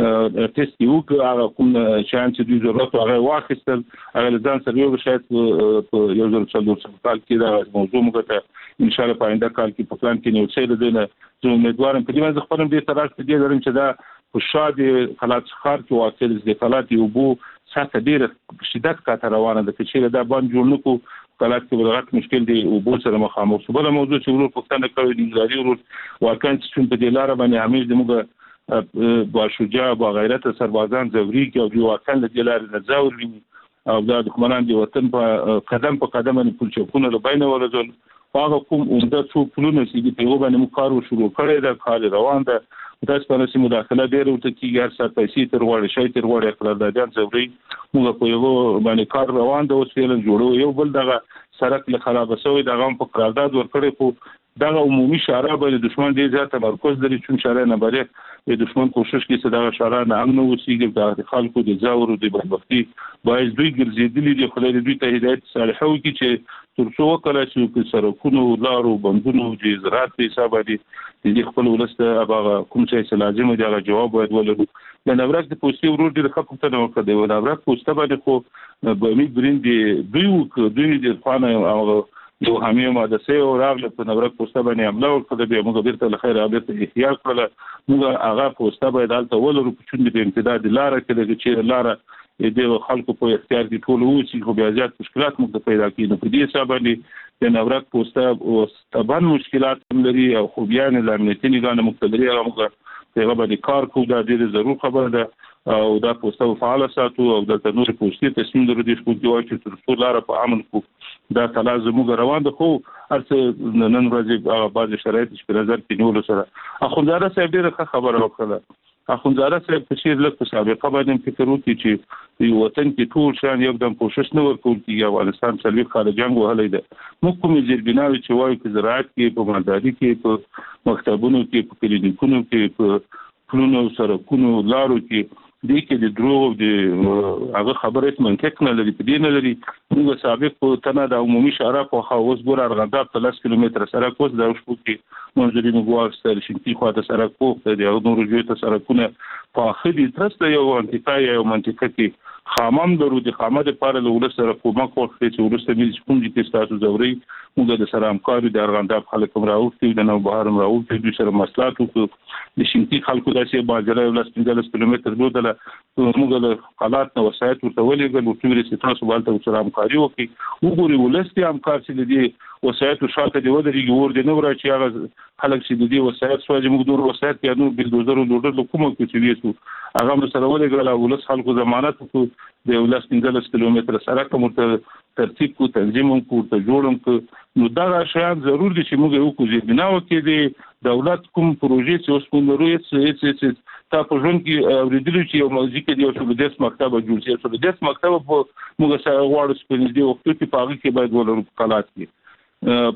Speaker 3: تست یو هغه کوم شان چې دوی ضرورت هغه واخیستل هغه ځان سره یو شاید په یو ځل څلور کال کې دا موضوع موږ ته ان شاء الله په آینده کال کې په پلان کې نیو څه ده نه زه امیدوارم په دې باندې خپل دې تراش دې درم چې دا په شاده خلاص خار کې واقع دي خلاص یو بو ساته ډیر شدت کا روانه ده چې دا باندې جوړ نکو کلاک کې ولغت مشکل دی او بو سره مخامخ شو بل موضوع چې ورو پښتنه کوي د انګلیسي ورو واقعا چې په دې لار باندې همیش د موږ با شجاع با غیرت سربازان زوري کې او دی واقعا د دلار نه زور وي او د دښمنان دی وطن په قدم په قدم باندې پول چوکونه له بینه ولزول هغه کوم عمده څو پلونه چې په یو باندې مقارو شروع کړی دا کار روان ده تاسو په نسي مداخله ډیر ورته کیږي هر څه پیسې تر وړي شي تر وړي قراردادیان زوري موږ په یو باندې کار روان ده اوس فعلا جوړو یو بل دغه سړک له خراب شوی دغه په قرارداد ورکړي خو دا عمومي شارع باندې دشمن ډیر زیات تمرکز لري چې شارع نه بری د دشمن کوشش کوي چې دا شارع نه امن وسیږي د خلکو د زاور او د بدبختی باعث دوی ګرځېدلي دي خلک دوی ته هدایت صالحه وکړي چې ترڅو کله چې سرکونو لارو بندونو د زراعت په حساب دي د خپل ولسته هغه کوم څه لازم دی هغه جواب باید ولرو د نورک د پوسټي ورور د خپل ته نو کړی و نورک پوسټه باندې خو به می برین دی دوی دوی د خانه او یو همې ماده سه او راغله په نورک پوسټه باندې عمله وکړه به موږ بیرته لخير بیرته احتیاط کړل موږ هغه پوسټه باید دالته ولرو په چوندې د امتداد لاره کې چې لاره د خلکو په اختیار کې ټول وسی خو بیا زیات مشکلات موږ پیدا کیږي په دې حساب باندې د نورک پوسټه او طبعا مشکلات لري او خو بیا نه لامنيتي نه مقتدري هغه موږ په باندې کار کوو دا ډیره ضروري خبره ده او دا پوسټه فعال ساتو او د تنور پوسټي تصمیم درو دي چې کوم چې تر څو لاره په امن کو دا تلازم موږ روان ده خو ارڅ نن ورځې بعض شرایط چې په نظر کې نیول سره اخوندزاده صاحب ډیره خبره وکړه اخوندزاده صاحب په شیر لکه سابقه باندې فکر وکړي چې یو وطن کې ټول شان یو دم کوشش نه ورکول کیږي افغانستان سلوي خارج جنگ وهلې ده موږ کومې زیربناوي چې وایي په زراعت کې په مالداري کې په مکتبونو کې په کلینیکونو کې په پلونو سرکونو لارو کې دې کې د دروغ د هغه خبرې منطق نه لري په دې نه لري موږ سابق په تنه د عمومي شارع په خاوس ګور ارغنداب په لاس کیلومتر سره کوس د شپو کې منځري مګوار ستل شي خواته سره کوه د یو نور جوړ ته سرکونه په خدي ترسته یو انتقای یو منطقه کې خامم درو د خامه لپاره له ولس سره کومک وکړي چې ولست مې کوم دي کې تاسو زوري موږ د سره همکاري د ارغنداب خلک راوځي د نو بهر راوځي د سره مسلات او د شینتي خلکو داسې باجره ولس پنځلس کیلومتر دوه موږ له حالات نو وسایت ورته ولېګل او چې تاسو بالته سره همکاري وکړي وګوري ولست همکار چې دي وسایت شاته دی ودرېږي ور دي نو راځي هغه خلک چې دي وسایت سوځي موږ دور وسایت کې نو بلدوزر لوډر کومه کې چې ویسو هغه مو سره ولېګل او ولس خلکو ضمانت کو د ولس پنځلس کیلومتر سره کوم ترتیب کو تنظیم کو ته جوړم کو نو دا شیان ضرور دي چې موږ یو کو زیربناو کې دي دولت کوم پروژې چې اوس موږ لرو یې چې تا په ژوند کې اوریدلو چې یو موضوع کې دی او چې د داس مکتب جوړ شي چې د داس مکتب په موږ سره غواړو چې د وخت کې پاغي کې باید ولرو کلات کې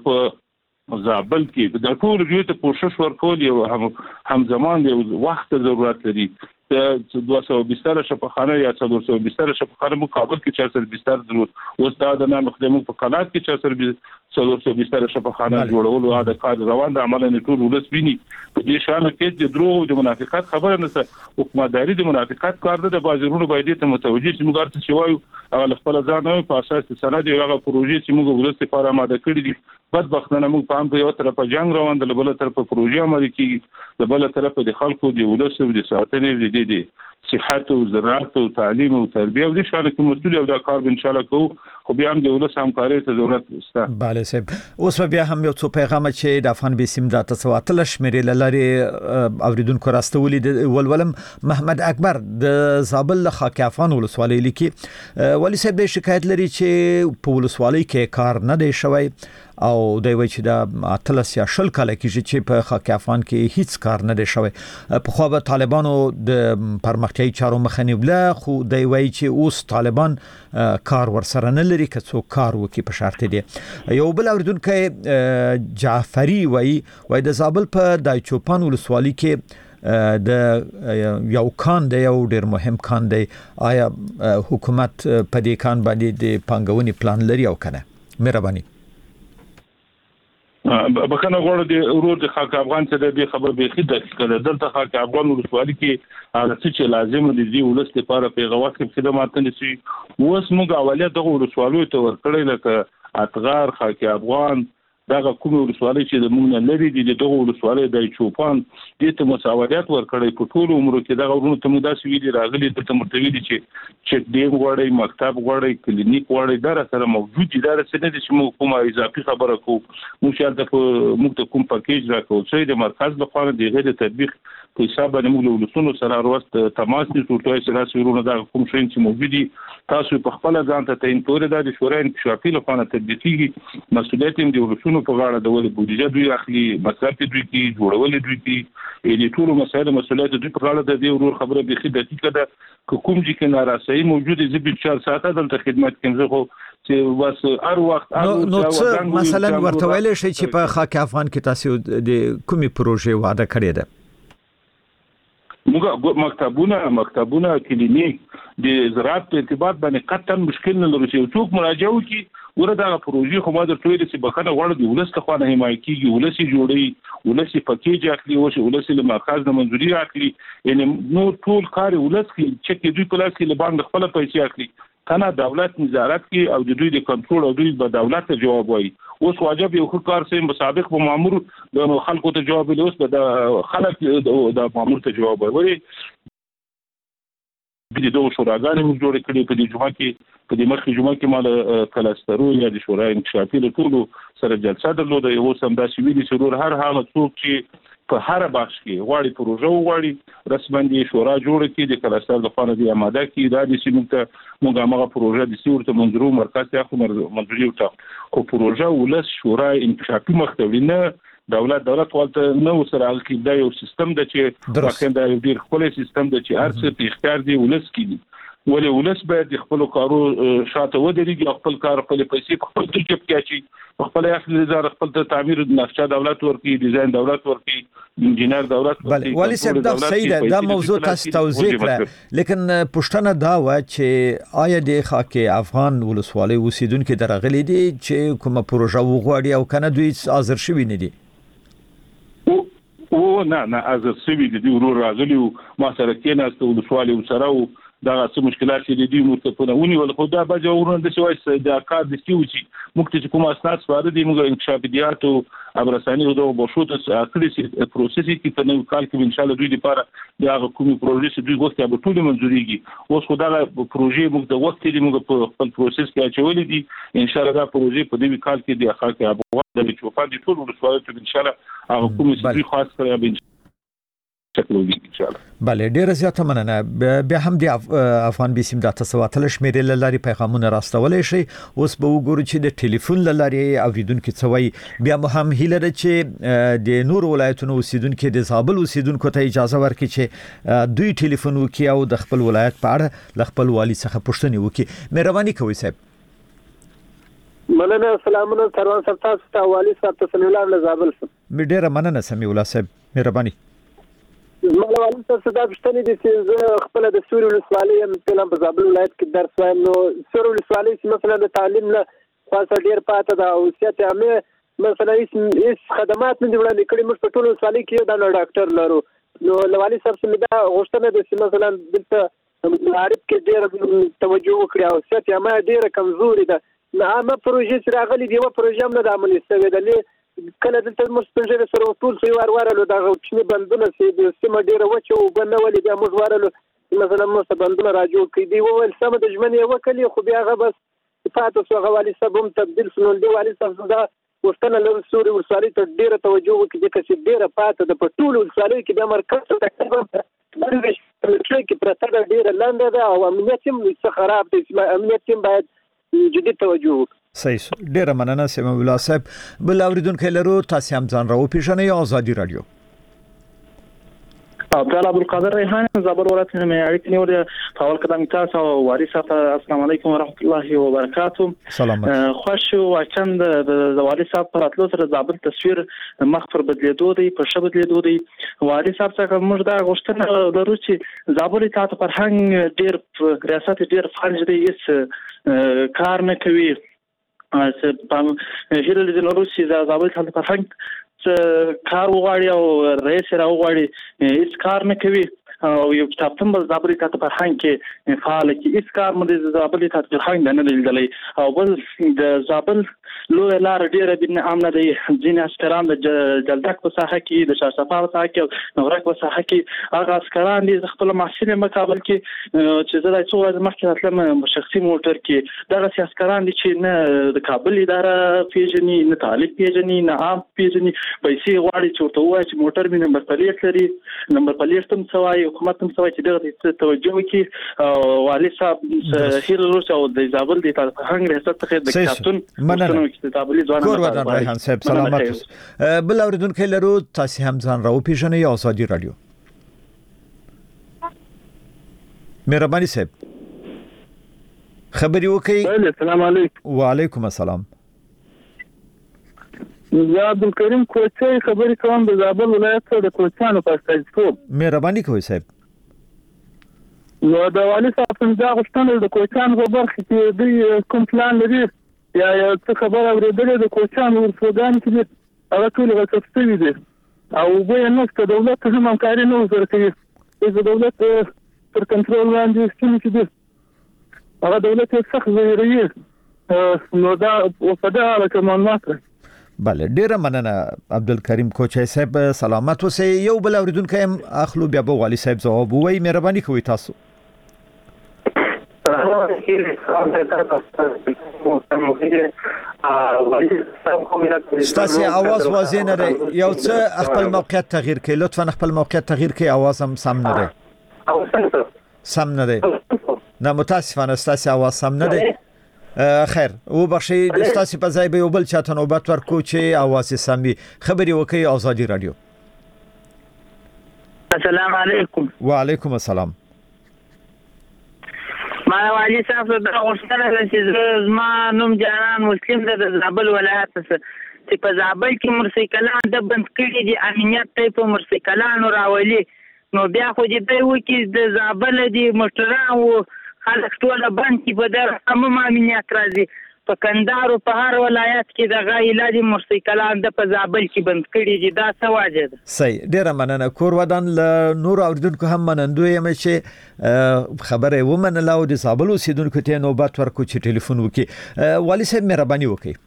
Speaker 3: په زابل کې د ټول ریو ته کوشش ورکول یو هم هم زمان دی وخت ضرورت لري د دوه سوه بستر شفاخانه یا څلور سوه بستر شفاخانه مقابل کې چا سره بستر ضرورت اوس دا د نام خدمت په قلات کې چا سره څلور سوه بستر شفاخانه جوړول او د کار روان د عمل نه ټول ولس ویني په دې شان کې د درو د منافقت خبره نه څه حکومتداري د منافقت کار د بازارونو باندې ته متوجي چې موږ ارته شوایو هغه خپل ځان نه په اساس سند یو هغه پروژې چې موږ ولست لپاره آماده کړې دي بدبختانه موږ په هم په یو طرف جنگ روان د بل طرف پروژې عملي کیږي د بل طرف د خلکو د ولست د ساتنې د دې صحت او زراعت او تعلیم او تربیه او د شان کې مسؤلیت او د کار ان شاء الله کو خو بیا هم د ولس همکاري ته ضرورت شته.
Speaker 2: بله صاحب اوس بیا هم یو څو پیغام چې د افغان بسم د تسواتل شمیرې لاري اوریدونکو راستولي د ولولم محمد اکبر د زابل خاک افغان ولسوالۍ لیکي ولی صاحب د شکایت لري چې په ولسوالۍ کې کار نه دی شوی او دوی وایي چې د اتلس یا شل کال کې چې په خاک افغان کې هیڅ کار نه دی شوی په خو به طالبانو د پرمختیايي چارو مخنیوله خو دوی وایي چې اوس طالبان کار ورسره نه لري که څوک کار وکړي په شرط دی یو بل اوریدونکو جعفری وایي وایي د زابل په دایچوپان ولسوالۍ کې د یو کان دی یو ډیر مهم کان دی آیا حکومت په دې کان باندې د پانګونې پلان لري او کنه مهرباني
Speaker 3: بخنه غوړ د ورور د خاک افغان څخه د خبر به خدای کړه دلته خاک افغان ولسوالۍ کې هغه څه لازم دي د ولست لپاره پیغامات کې خدمات نه شي اوس موږ اولیا د ولسوالۍ ته ورکړی لکه اطغار خاک افغان دغه کوم ولسوالۍ چې د مونږ نه لري د دغه ولسوالۍ د چوپان د ته مساوات ورکړی په ټول عمر کې دغه ورونو ته مداسي ویلي راغلي د مرتوی دي چې چې دې غوړی مکتب غوړی کلینیک غوړی دا سره موجود دي دا سره د چې موږ کومه اضافي خبره کوو موږ شاته په موږ ته کوم پکیج راکو چې د مرکز لپاره د غیر تطبیق په حساب باندې موږ له ولسونو سره وروسته تماس دي ټول سره سرونه دا کوم شي چې موجود دي تاسو په خپل ځان ته تعین کړئ دا د شورای انکشافي لپاره تطبیقي مسؤلیت هم د ولسونو په غاړه د ولې بودیجه دوی اخلي مصرف دوی کی جوړول دوی کی د ټول مسایل مسؤلیت دوی په غاړه د دې ورور خبره به خدمت کړه کوم چې کنه راځي موجوده زی په چار ساعته د خدمت کوي خو چې بس هر وخت
Speaker 2: نو نو مثلا ورته ویل شي چې په خاک افغان کې تاسو د کومي پروژې وعده کړې ده
Speaker 3: موږ مکتبونه مکتبونه کلینیک د زراعت په ارتباط باندې قطعا مشکل نه لري چې څوک مراجعه وکړي ورته پروژې خو ما د ټویل چې بخنه غوړ دی ولست خو نه حمایت کیږي ولسی جوړي ولسی پکیج اخلي او ولسی له ماخذ د منځوري اخلي یعنی نو ټول کار ولست کې چې دوی په لاس کې لبان خپل پیسې اخلي کنه دولت نظارت کوي او د دوی د کنټرول او دوی په دولت ته جواب وایي اوس واجب یو کار سي مسابق په مامور د خلکو ته جواب له اوس د خلک د مامور ته جواب وري د دوه شوراګانې موږ جوړ کړې په دې جمعه کې په دې مخکې جمعه کې مال کلاسترو یا د شورای انکشافي له ټولو سره جلسه درلوده. یو سم دا شویلي سرور هر هغه څوک چې په هر بخش کې غواړي پروژه وغواړي رسماً دي شورا جوړ کړي د کلاستر د خانه دی آماده کړي دا د سیمه ته موږ هغه پروژه د سیورته منظورو مرکز ته خو منظوري وټاکو خو پروژه ولس شورای انکشافي مختوینه دولت دولت ولته نو سره الکی دا یو سیستم د چې واقعا دا یو ډیر خپل سیستم د چې ارڅ په اختیار دی ولس کړي ولې ولس باید خپل کارو شاته ودرېږي خپل کار خپل پیسې خپل ټیپ کې چی خپل اخلي زار خپل تعمیر نقشه دولت ورکی ډیزاین دولت ورکی انجینر دولت
Speaker 2: ورکی ولی صاحب دا صحیح ده دا موضوع تاسو توضیح کړه لیکن پښتنه دا و چې آیا د خاک افغان ولسوالۍ اوسیدونکو درغلي دي چې کومه پروژه وغواړي او کنه دوی حاضر شوي نه دي
Speaker 3: او نه نه از سوي دي ورور راغلي ما سره کېناست ولسوالۍ سره دا څه مشکلات دي د مرتفونه ونی ول خو دا به ورونه د شوي د کار د سیوچی مخکې کوم اسناد سپاره دي موږ انکشافیات او ابرسانی او د بوشوت اکړي پروسس کې په نو کال کې ان شاء الله دوی لپاره دا کومي پروژې دوی غوښتي به ټول منځوريږي اوس خو دا پروژې موږ د وخت دی موږ په خپل پروسس کې اچولې دي ان شاء الله دا پروژې په دې کال کې د اخر کې ابو د چوپان دي ټول ورسوالته ان شاء الله هغه کومي چې خاص کړی به
Speaker 2: بله ډیره زیاته مننه بیا هم د افغان بیسیم د تاسواتل شمیرې لاري پیغامونه راستولې شي اوس به وګورو چې د ټلیفون لاري اوریدونکو څوي بیا مو هم هیله ده چې د نور ولایتونو اوسیدونکو د زابل اوسیدونکو ته اجازه ورکړي چې دوی ټلیفون وکړي او د خپل ولایت په اړه د خپل والی څخه پوښتنه وکړي. مهرباني کوئ صاحب.
Speaker 5: مننه سلامونه سروان صاحب تاسو ته والی صاحب ته سلام الله زابل صاحب.
Speaker 2: مې ډیره مننه سمي الله صاحب مهرباني.
Speaker 5: مالوالي تاسو دا پښتنې دي چې زه خپل د سوري ولسوالۍ هم په په زابل ولایت کې درس وایم نو سوري ولسوالۍ چې مثلا د تعلیم نه خاصه ډیر پاتې ده او سیاست عامه مثلا هیڅ خدمات نه وړاندې کړي موږ په ټول ولسوالۍ کې دا ډاکټر لرو نو لوالي صاحب سم دا غوښتنه ده چې مثلا دلته عارف کې ډیر توجه وکړي او سیاست عامه ډیره کمزوري ده نه عامه پروژې چې راغلي دی و پروژه هم نه د عملي شوی ده کله دلته موږ څنګه سره ټول څو وار وارلو دا غوښنه بندونه سي د سیمه ډیره وچه او بنه ولې بیا موږ وارلو مثلا موږ بندونه راجو کې دی ول سم د ژمنې وکړي خو بیا غو بس پاتو سو غوالي سبم تبديل سنون دی والي صاحب دا وستنه له سوري ولسوالۍ ته ډیره توجه وکړي چې ډیره پاتې د پټول ولسوالۍ کې بیا مرکز ته تقریبا کې پرته ډیره لاندې ده او امنیت هم څه خراب دي امنیت هم باید جدي توجه وکړي.
Speaker 2: صحیح ډیره مننه سیمه الله صاحب. بل اوریدونکو لرو تاسو هم ځان راو پیژنې آزادي رادیو.
Speaker 7: عبدالله عبدالقادر ریحان زابل ولایت نه اړیکې نیولې په اول قدم تاسو او وارث صاحب السلام علیکم ورحمت الله وبرکاته.
Speaker 2: سلام.
Speaker 7: خوش واچند د وارث صاحب پر اتلو سره زابل تصویر مخ پر بدلیدو دی په شبت بدلیدو دی وارث صاحب څخه موږ دا غوښتنه لرو چې زابل ته فرهنګ ډیر ریاست ډیر فرج دی هیڅ کار نه کوي چې په هیله د روسي زابل ته فرهنګ کار وغواړي او رئیس راوغواړي هیڅ کار نه کوي او یو کتابتون بل زابل ته فرهنګ کې فعال کې هیڅ کار مده زابل ته فرهنګ نه لیدلې او بل د زابل لوی لار ډیره د امن د ځین اسکران د جلدک په ساحه کې د شارصفا په ساحه کې نورک په ساحه کې هغه اسکران دي خپل محسن مقابل کې چې زړه څو ورځې مخکې راتلم شخصي موټر کې دغه اسکران دي چې نه د کابل اداره پیژني نه طالب پیژني نه عام پیژني پیسې غواړي چې ورته وایي چې موټر مې نمبر پلیټ لري نمبر پلیټ هم سوای حکومت هم سوای چې دغه توجه وکړي والي صاحب هیله لري او د زابل د فرهنګ ریاست څخه د کتابتون
Speaker 2: کور ودان ریحان صاحب سلامت. بل اوریدونکو لرو تاسو هم ځان راو پیژنې آزادي رادیو. مهرباني صاحب خبري وکړئ.
Speaker 8: السلام علیکم.
Speaker 2: وعلیکم السلام.
Speaker 8: زه عبدالکریم کوچي خبري کوم د زابل ولایت څخه د کوچانو په استازیتوب.
Speaker 2: مهرباني کوئ صاحب.
Speaker 8: نو د والي صاحب څنګه غوښتنه د کوچانو په برخه کې دوی کوم پلان لري یا یو څه خبر اورېدلې د کوچانو ورسوګان کې هغه ټول غوښتل شوی دي او به نو ست دولت هم همکاري نه وکړي چې د دولت پر کنټرول باندې ستونزې دي هغه دولت یې سخت ظاهري نو دا په دغه اړه کوم معلومات
Speaker 2: بله ډیره مننه عبدالکریم کوچی صاحب سلامت اوسئ یو بل اوریدونکی هم اخلو بیا به والي صاحب ځواب ووایي مهرباني کوئ تاسو ستاسو आवाज واضح نه دی یو څه خپل موقعیت تغییر کړئ لطفا خپل موقعیت تغییر کړئ आवाज هم سم نه دی سم نه دی نه متاسفانه ستاسو आवाज سم نه دی خیر او بخشي ستاسو په ځای به یو بل چاته نوبت ورکو چې आवाज سمي خبري وکي آزادي رادیو
Speaker 9: السلام علیکم
Speaker 2: وعلیکم السلام
Speaker 9: ما والي صاحب دا غوښتنه چې زما نوم جانان مسلم د زابل ولایت څخه چې په زابل کې مرسیکلان د بند کړي دي امنیت ته په مرسیکلان راولي نو بیا خو دې دی وکي د زابل دي مشتران او خلک ټول بند کې په در هم امنیت راځي په کندهار او په هر ولایت کې د غایلا دي مرسیکلان د په زابل کې بند کړي دي دا څه وجه ده
Speaker 2: صحیح ډیره مننه کور ودان له نور اوریدونکو هم منندوی یم چې خبره ومنله او د زابل اوسیدونکو ته نوبت ورکو چې ټلیفون وکړي والي صاحب مهرباني وکړئ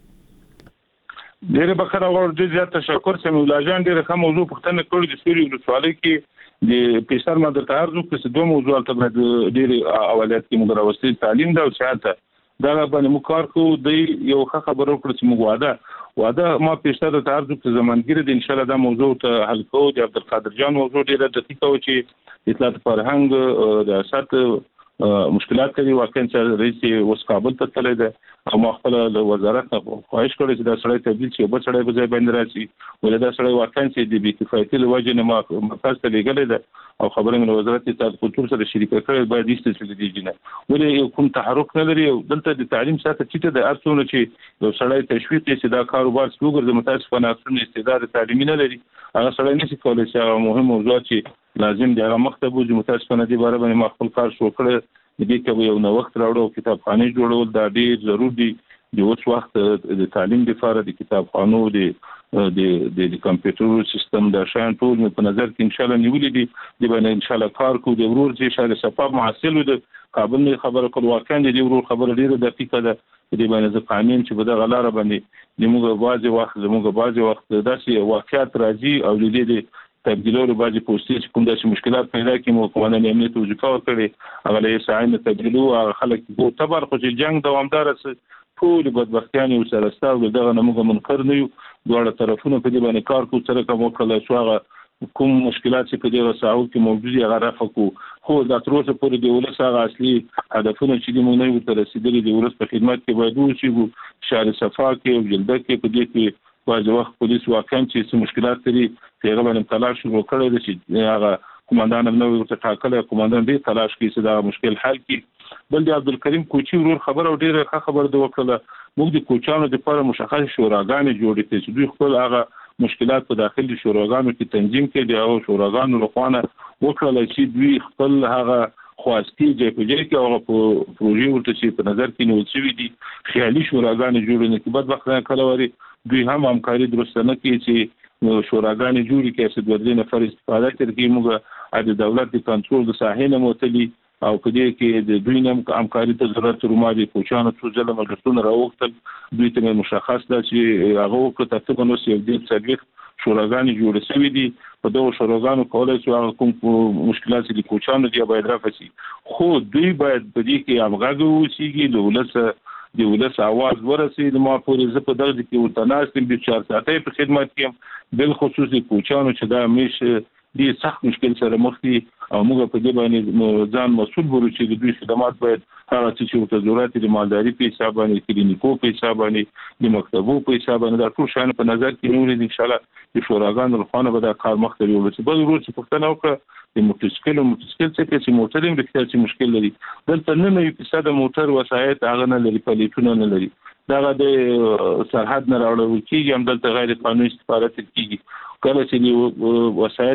Speaker 3: ډیره بخره ور دي زیات تشکر سم ولاجان ډیره کوم موضوع پښتنه کړو د سوري ولسوالۍ کې د پیسار ماده تهر زو کې دوه موضوع ته د ډیره اولاد کې موږ راوستي تعلیم دا او سیاست دا باندې مو کار کو د یو خبرو کړ چې موږ واده واده ما پیسار تهر زو کې زمانګری د ان شاء الله دا موضوع ته حل کوو د عبدالقادر جان موضوع ډیره دقیقه و چې اطلاعات فرهنګ د اساس مشکلات کوي واقعا چې رئیس اوس کابل ته تللی دی او ما خپل وزارت ته خواهش کړی چې دا سړی تبدیل شي بل سړی به ځای باندې راشي ولې دا سړی واقعا چې د بې کفایتي له وجې نه ما مرکز ته لېږلی ده او خبره مې له وزارت اطلاعات کلتور سره شریکه کړې باید ایسته چې دې نه ولې کوم تحرک نه لري او دلته د تعلیم ساته چې د ارڅونه چې یو سړی تشویق یې چې دا کاروبار وګرځي متاسفانه اصلي استعداد تعلیمي نه لري هغه سړی نشي کولی چې هغه مهم موضوع چې لازم دی هغه مخ ته بوځي متاسفانه دې باره باندې ما خپل کار شروع کړی دې کې یو نو وخت راوړو کتابخانه جوړول دا ډیر ضروري دی د اوس وخت د تعلیم لپاره د کتابخانو د د د کمپیوټر سیستم د شان ټول په نظر کې ان شاء الله نیولې دي د باندې ان شاء الله کار کو د ورور چې شاله صفاب محصل د کابل نه خبره کول واقعا د ورور خبره ډیره دقیقه ده د باندې ځ قانون چې بده غلاره باندې د موږ بازي وخت زموږ بازي وخت داسې واقعیت راځي او د دې تبدیلولو بعضی پوسټې کوم داسې مشکلات پیدا کړي مو کومه امنیت وځکا کړي هغه له ساين تبدیلو خلک په تبر خو چې جنگ دوامدار ټول بدبختیان او سره ستاسو دغه نموږ منکر نه یو دواړه طرفونه په دې باندې کار کوي سره کوم کله شو هغه کوم مشکلات چې په دې وساو کې موجود هغه رافقو خو د تروسه پورې دی ولس هغه اصلي هدفونه چې موږ نه ورته رسیدلي دی ولس په خدمت کې باید وشي شهر صفا کې او جلده کې په دې کې واځي وخت پولیس واقعا چې څه مشکلات لري هغه باندې تلاش شروع کړی دی چې هغه کمانډان نو ورته ټاکل کمانډان دې تلاش کوي چې دا مشکل حل کړي بل د عبدالکریم کوچی ورور خبر او ډیره ښه خبر دی وکړه موږ د کوچانو لپاره مشخص شوراګانې جوړې کړې چې دوی خپل هغه مشکلات په داخلي شوراګانو کې تنظیم کړي دی او شوراګانو لخوانه وکړل چې دوی خپل هغه خواستی جې په جې کې هغه پروژې ورته چې په نظر کې نیول شوی دي خیالي شوراګانې جوړې نه کې بد وخت نه کله وری دوی هم همکاري درسته نه کوي چې شوراګانې جوړې کړي چې د دې نفر استفاده کوي موږ د دولت د کنټرول د ساحې نه موتلي او په دې کې د دوی نم همکاري ته ضرورت رومادي کوچانو څو ځله مجلسونه راوختل دوی ته مشخص ده چې هغه وکړه تقریبا نو یو دې څلوي شوراګانې جوړې شوې دي په دغه شوراګانو کولای شي هغه کوم مشکلات چې کوچانو دی باید رافسي خو دوی باید په دې کې امغاګو وشيږي د ولس د ولس आवाज ورسېد ما پورې زه په دغه کې وتناستم د چار ساعتې په خدمت کې بل خصوصي کوچانو چې دا مش دي سخت مشکل سره مخ دي او موږ په دې باندې ځان مسؤل ورو چې د دوی خدمات باید هغه چې ورته ضرورت دي مالداري په حساب باندې کلینیکو په حساب باندې د مکتبو په حساب باندې دا ټول شان په نظر کې نیول دي ان شاء الله د شوراګانو لخوا به دا کار مخ ته یوړي چې بل ورو چې پښتنه وکړه د موټرسایکل موټرسایکل چې موټر هم د چې مشکل لري دلته نه نه یو څه د موټر وسایت هغه نه لري پلیټونه نه لري دا د سرحد نه راوړل کیږي هم دلته غیر قانوني استفاده کیږي کله چې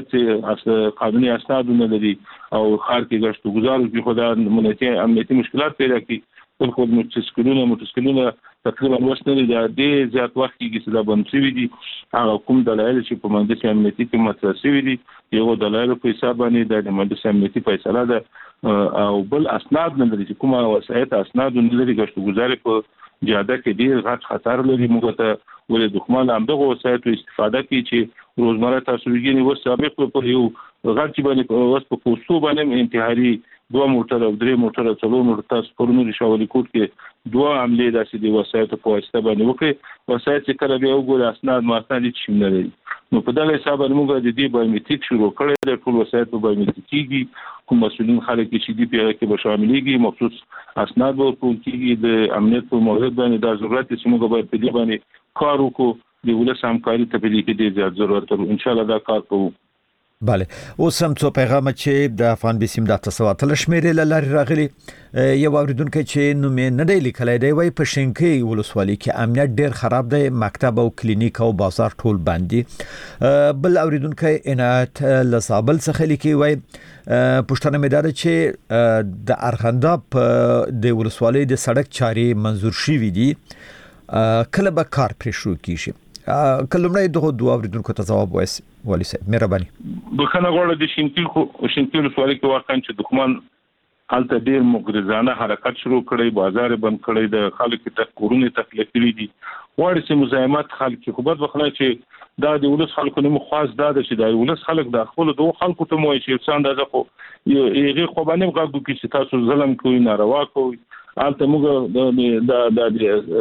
Speaker 3: وسایت قانوني اسناد نه لري او خار کې غشت گزارو کې خدای امنیتي امنیتي مشکلات پیدا کی بلکې موټرسایکلونه موټرسایکلونه تقریبا وښنه د دې زیات وخت کې چې دا بند شوی دي هغه کوم دلایل چې په مجلس امنیتي کې مطرح شوی دي یو دلایل په حساب باندې د مجلس امنیتي فیصله ده او بل اسناد نه لري چې کومه وسایت اسناد نه لري چې ګزارې په جاده کې ډیر غټ خطر لري موږ ته ولې دښمن هم دغه وسایت استفاده کوي چې روزمره تاسو وګورئ و سابق په یو غټ باندې اوس په پوسټو باندې انتحاري دوه موټر او درې موټر او څلور موټر تاسو پرونی شاولي کوټ کې دوه عملې داسې دی وسایت په واسطه باندې وکړي وسایت چې کله به وګورئ اسناد ماسناد هیڅ نه لري نو په دغه حساب باندې موږ د دې بایومټریک شروع کړی د ټول وسایت په بایومټریکي کوم مسؤلین خلک چې دي په کې به شاملېږي مخصوص اسناد ورکول کېږي د امنیت په مورد باندې د ضرورت چې موږ باید په دې باندې کار وکړو د ولس همکاري ته په دې کې ډېر زیات ضرورت لري ان شاء الله دا کار کوو.
Speaker 2: بله اوس هم څو پیغام چې د افغان بسیم د تاسو ته شمیرې لاري راغلي یو اوریدونکو چې نو مې نه دی لیکلای دی وای په شینکۍ ولسوالۍ کې امنیت ډیر خراب دی مکتب او کلینیک او بازار ټول باندې بل اوریدونکو عنایت لسابل څخه لیکي وای پښتنه مې دا چې د ارغنداب د ولسوالۍ د سړک چارې منزور شوې دي کله به کار پرې شروع کیږي کلمړی دغه دوه اوریدونکو ته جواب وایي والي صاحب مهرباني
Speaker 3: بخنه غوړه د شینکل خو شینکل سوالي کې واقعا چې دښمن حالت ډیر مغرضانه حرکت شروع کړی بازار بند کړی د خلکو ته کورونه تخلیق کړی دي وړ چې مزاحمت خلک خو بد وخلای چې دا د ولس خلکو نه مخاص دا چې د ولس خلک د خپل دوه خلکو ته موي چې انسان دغه خو یې خو باندې غاګو کې چې تاسو ظلم کوي ناروا کوي البته موږ د د د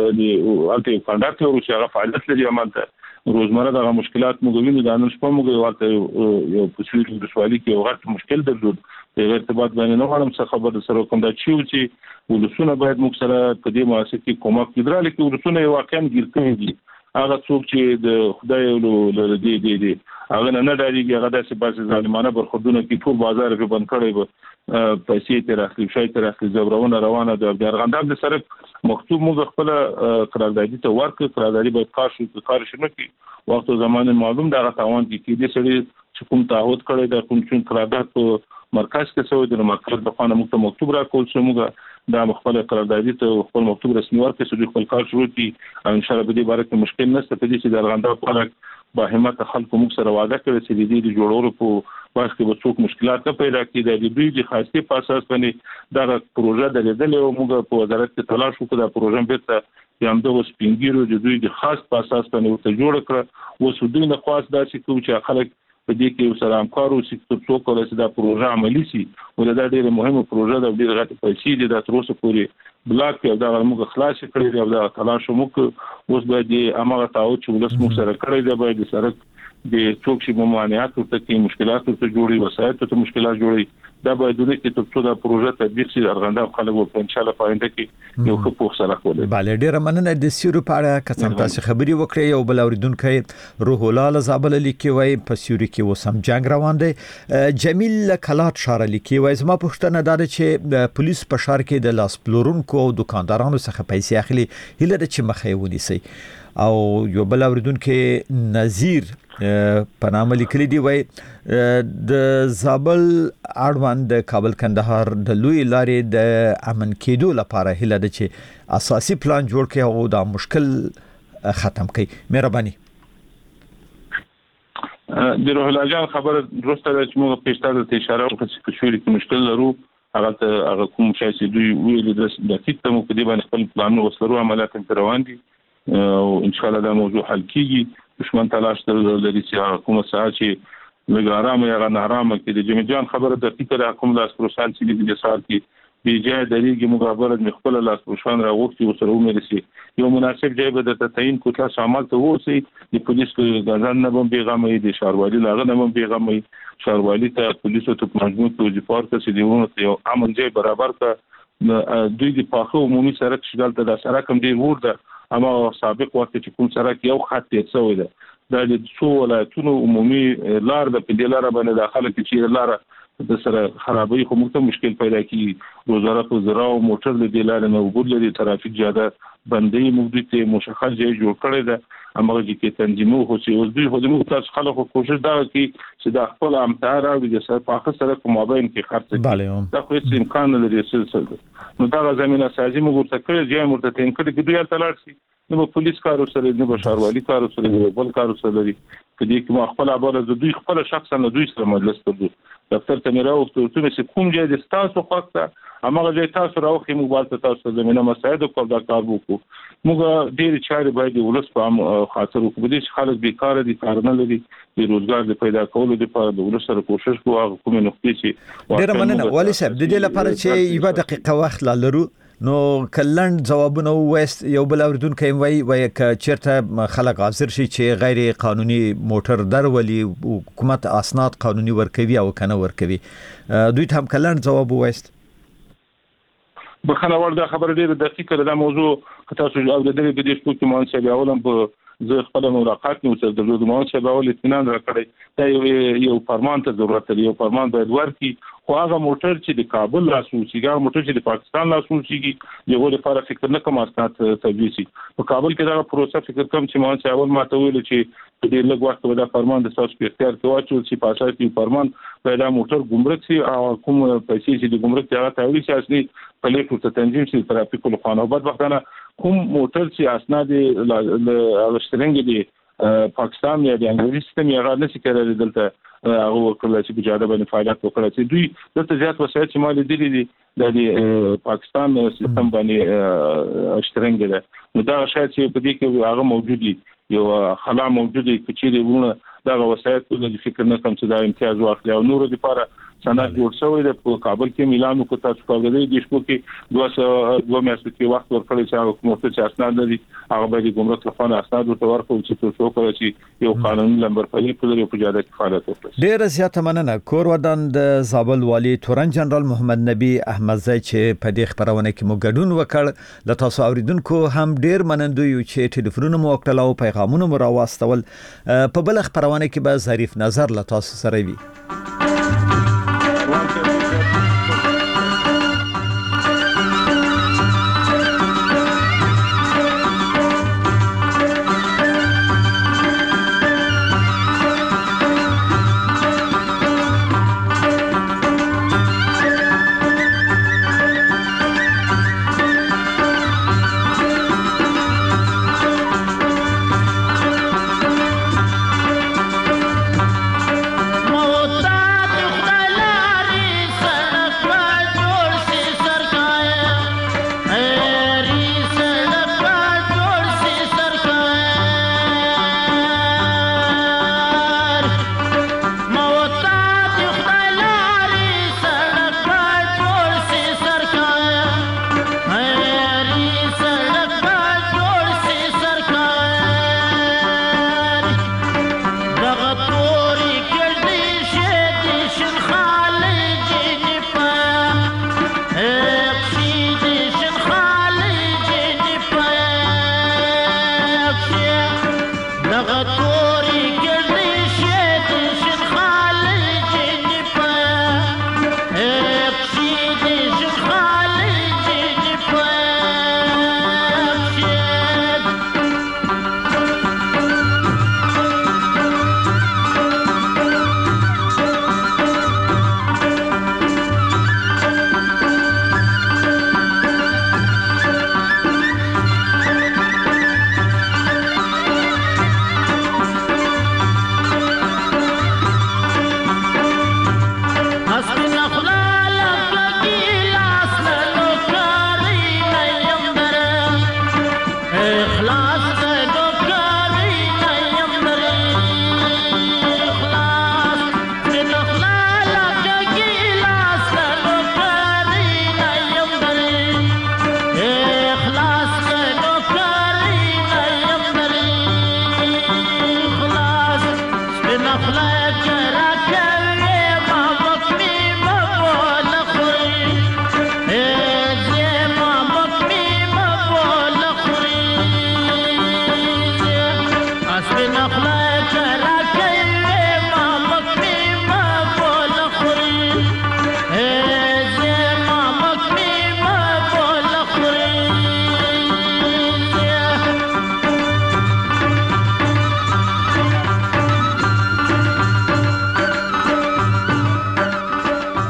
Speaker 3: البته کانډاکټ ورو چې هغه فعالیت لري امانته روزمره دغه مشکلات موږ وینو د نن شپه موږ ورته یو پوسټ د سوالي کې یو غټ مشکل درلود د ارتباط باندې نو غواړم څه خبر سره کوم دا چې ولسونه باید موږ سره په دې مؤسسه کې کومک کړي لکه ولسونه واقعا ګیر کوي دي هغه څوک چې د خدای له دې دې دې هغه نه ډاریږي هغه داسې باسي ظالمانه برخوردونه کې ټول بازار کې بند کړی به پیسې تر اخلي شای تر اخلي زبرونه روانه د ارغنداب د سره مکتوب موږ خپل قراردادي ته ورکړ قراردادي به کار شو کار شنه کی وخت زمانه معلوم دغه تاوان کې دي سړي چې کوم تعهد کړی د کوم چې قرارداد په مرکز کې سوي د مرکز د خانه موږ مکتوب را کول شو موږ دا مخبل قراردادي ته خپل مکتوب رسمي ورکړ چې خپل کار شروع کړي او ان شاء الله به دې باره کې مشکل نشته په دې چې د ارغنداب خلک با همت خلکو موږ سره وعده کړی چې دې د جوړولو په وخت کې به څوک مشکلات نه پیدا کړي د دوی د خاصې په اساس باندې دا پروژه درېدلې او موږ په وزارت کې تلاش وکړو دا پروژه بیرته یم دغه سپینګیرو د دوی د خاص په اساس باندې ورته جوړ کړ او سودی نه خاص دا چې چې خلک په دې کې سره همکارو چې څوک ولې دا پروژه عملی شي ولدا ډېره مهمه پروژه ده ډېر غټه پیسې دي د تر اوسه پورې بلاک کې دا موږ خلاص کړی دی او دا تلاش موږ اوس به د امغه تاو چې ولس موږ سره کړی دی باید سره د څوک چې ممانعات ورته کې مشکلات ورته جوړي وسایل ته مشکلات جوړي دا باید د دې ته څو دا پروژه تطبیق شي ارغنداب خلک ورته ان شاء الله پاینده کې یو ښه پوښ سره کولای
Speaker 2: bale ډیره مننه د سیورو په اړه کسان تاسو خبري وکړي یو بل اوریدونکو روح الله زابل لیکي وای په سیوري کې وسم جنگ روان دی جمیل کلات شار لیکي وای زما پښتنه دا چې پولیس په شار کې د لاس پلورونکو او دکاندارانو څخه پیسې اخلي هله د چې مخې ونیسي او یو بل اوریدونکو نذیر په نامه لیکلي دی وای د زابل اړوند د کابل کندهار د لوی لارې د امن کېدو لپاره هله د چې اساسي پلان جوړ کړي او دا مشکل ختم کړي مهرباني
Speaker 3: د روح الله جان خبر درسته چې موږ پېشتر ته اشاره وکړو چې شوري کې مشکل لرو هغه ته هغه کوم شای چې دوی ویل د دقیق ته مو په دې باندې خپل پلان وسلرو عملیات روان دي او ان شاء الله دا موضوع حل کیږي دشمن تلاش تر لري چې حکومت سره چې لګارام یا غنارام کې د جمی جان خبره د فکر حکومت لاس پروسال چې د سار کې بیجای دریږي مقابله مخبل لاس پروشان راغوستي او سره ومرسي یو مناسب ځای به د تعین کوټه شامل ته وسی د پولیس غزان نه بم پیغامي د شاروالي لاغه نه بم پیغامي شاروالي ته پولیسو ته مجموع توجیهات ته چې دیونه یو امن ځای برابر کا دوی د پاخه عمومي سړک شګل ته د سړک هم ډیر ورده اما سابق وخت چې کوم سړک یو خط تیر شوی دی دا د څو ولایتونو عمومي لار د پدې لار باندې داخله کې چې لار د سره خرابوي خو موږ ته مشکل پیدا کی وزارت وزرا او موټر د دلارې نه وګور لري ترافیک زیاده بندي موږ ته مشخص ځای جوړ کړی ده امغه کې تنظیمو خو چې اوس دوی خو د موږ تاسو خلکو کوشش دا کوي چې د خپل امتحان او د سره پاخه سره په مابین کې خرڅ کړي دا خو هیڅ امکان نه لري چې نو دا زمينه سازي موږ ورته کړی ځای موږ ته تین کړی چې دوی تلاړ شي نو پولیس کارو سره نه بشاروالي کارو سره نه بل کارو سره لري کدي کوم خپل عبارت د دوی خپل شخصا نه دوی سره مجلس کړو دفتر ته میراو ته چې کوم ځای د تاسو خوښه امغه ځای تاسو راوخی موږ تاسو زمينه مساعده کول دا کار وکړو موږ ډېر چاري باید ولس په خاطر وکړو چې خلک بیکاره دي کار نه لري د روزګار د پیدا کولو لپاره د ولس سره کوشش کوو کوم نقطې چې
Speaker 2: ډېر مننه والي صاحب د دې لپاره چې یو دقیقه وخت لرو نو کلند جوابونه وست یو بل اوردونکو وای وای ک چیرته خلک حاضر شي چې غیر قانوني موټر درولي حکومت اسناد قانوني ورکوي او کنه ورکوي دوی ته هم کلند جواب وست
Speaker 3: بخنه ورده خبر ډیره دقیقه ده موضوع تاسو او د دې د شپو کې مونږ چې اولم په زه خپل ملاقات نو سره د لوډ مونږ چې اول اطمینان راکړی دا یو یو فرمان ته ضرورت لري یو فرمان باید ورکړي خو هغه موټر چې د کابل لاسو شي هغه موټر چې د پاکستان لاسو شي یو لپاره فکر نه کوم اسناد تدویسي په کابل کې دا پروسه فکر کوم چې مونږ چې اول ماته ویل چې د دې لږ وخت ودا فرمان د تاسو په اختیار کې واچول چې په اساس کې فرمان پیدا موټر ګمرک سي او کوم پیسې چې د ګمرک ته تاویل شي اصلي په لیکو ته تنظیم شي ترافیک له خانه بعد وختانه کوم موټر چې اسناد له شترنګ دي پاکستان یا د انګلیسي سیستم یې غواړي چې کړي دلته هغه وکړل چې بجاده باندې فعالیت وکړي چې دوی دلته زیات وسایل چې مال دي دي د پاکستان سیستم باندې شترنګ ده نو دا شاید چې په دې کې هغه موجود دي یو خلا موجود دي چې دی ونه دا وسایل د فکر نه کوم چې دا امتیاز واخلي او نور لپاره سند جوړ شوی د کابل کې میلان کو تاسو کوګدې د شپو کې دوه دوه میاشتې کې وخت ورکړل چې هغه کومه چې اسناد لري هغه به د ګمرک لخوا اسناد ورته ورکړي چې تاسو کوی چې یو قانوني لمبر په په یو پجاده کې فعالیت وکړي
Speaker 2: ډیر زیاته مننه کور ودان د زابل والي تورن جنرال محمد نبی احمد زئی چې په دې خبرونه کې مو ګډون وکړ د تاسو اوریدونکو هم ډیر منندوی یو چې ټلیفونونه مو وکړل او پیغامونه مو راوستل په بل خبرونه کې به ظریف نظر له تاسو سره وي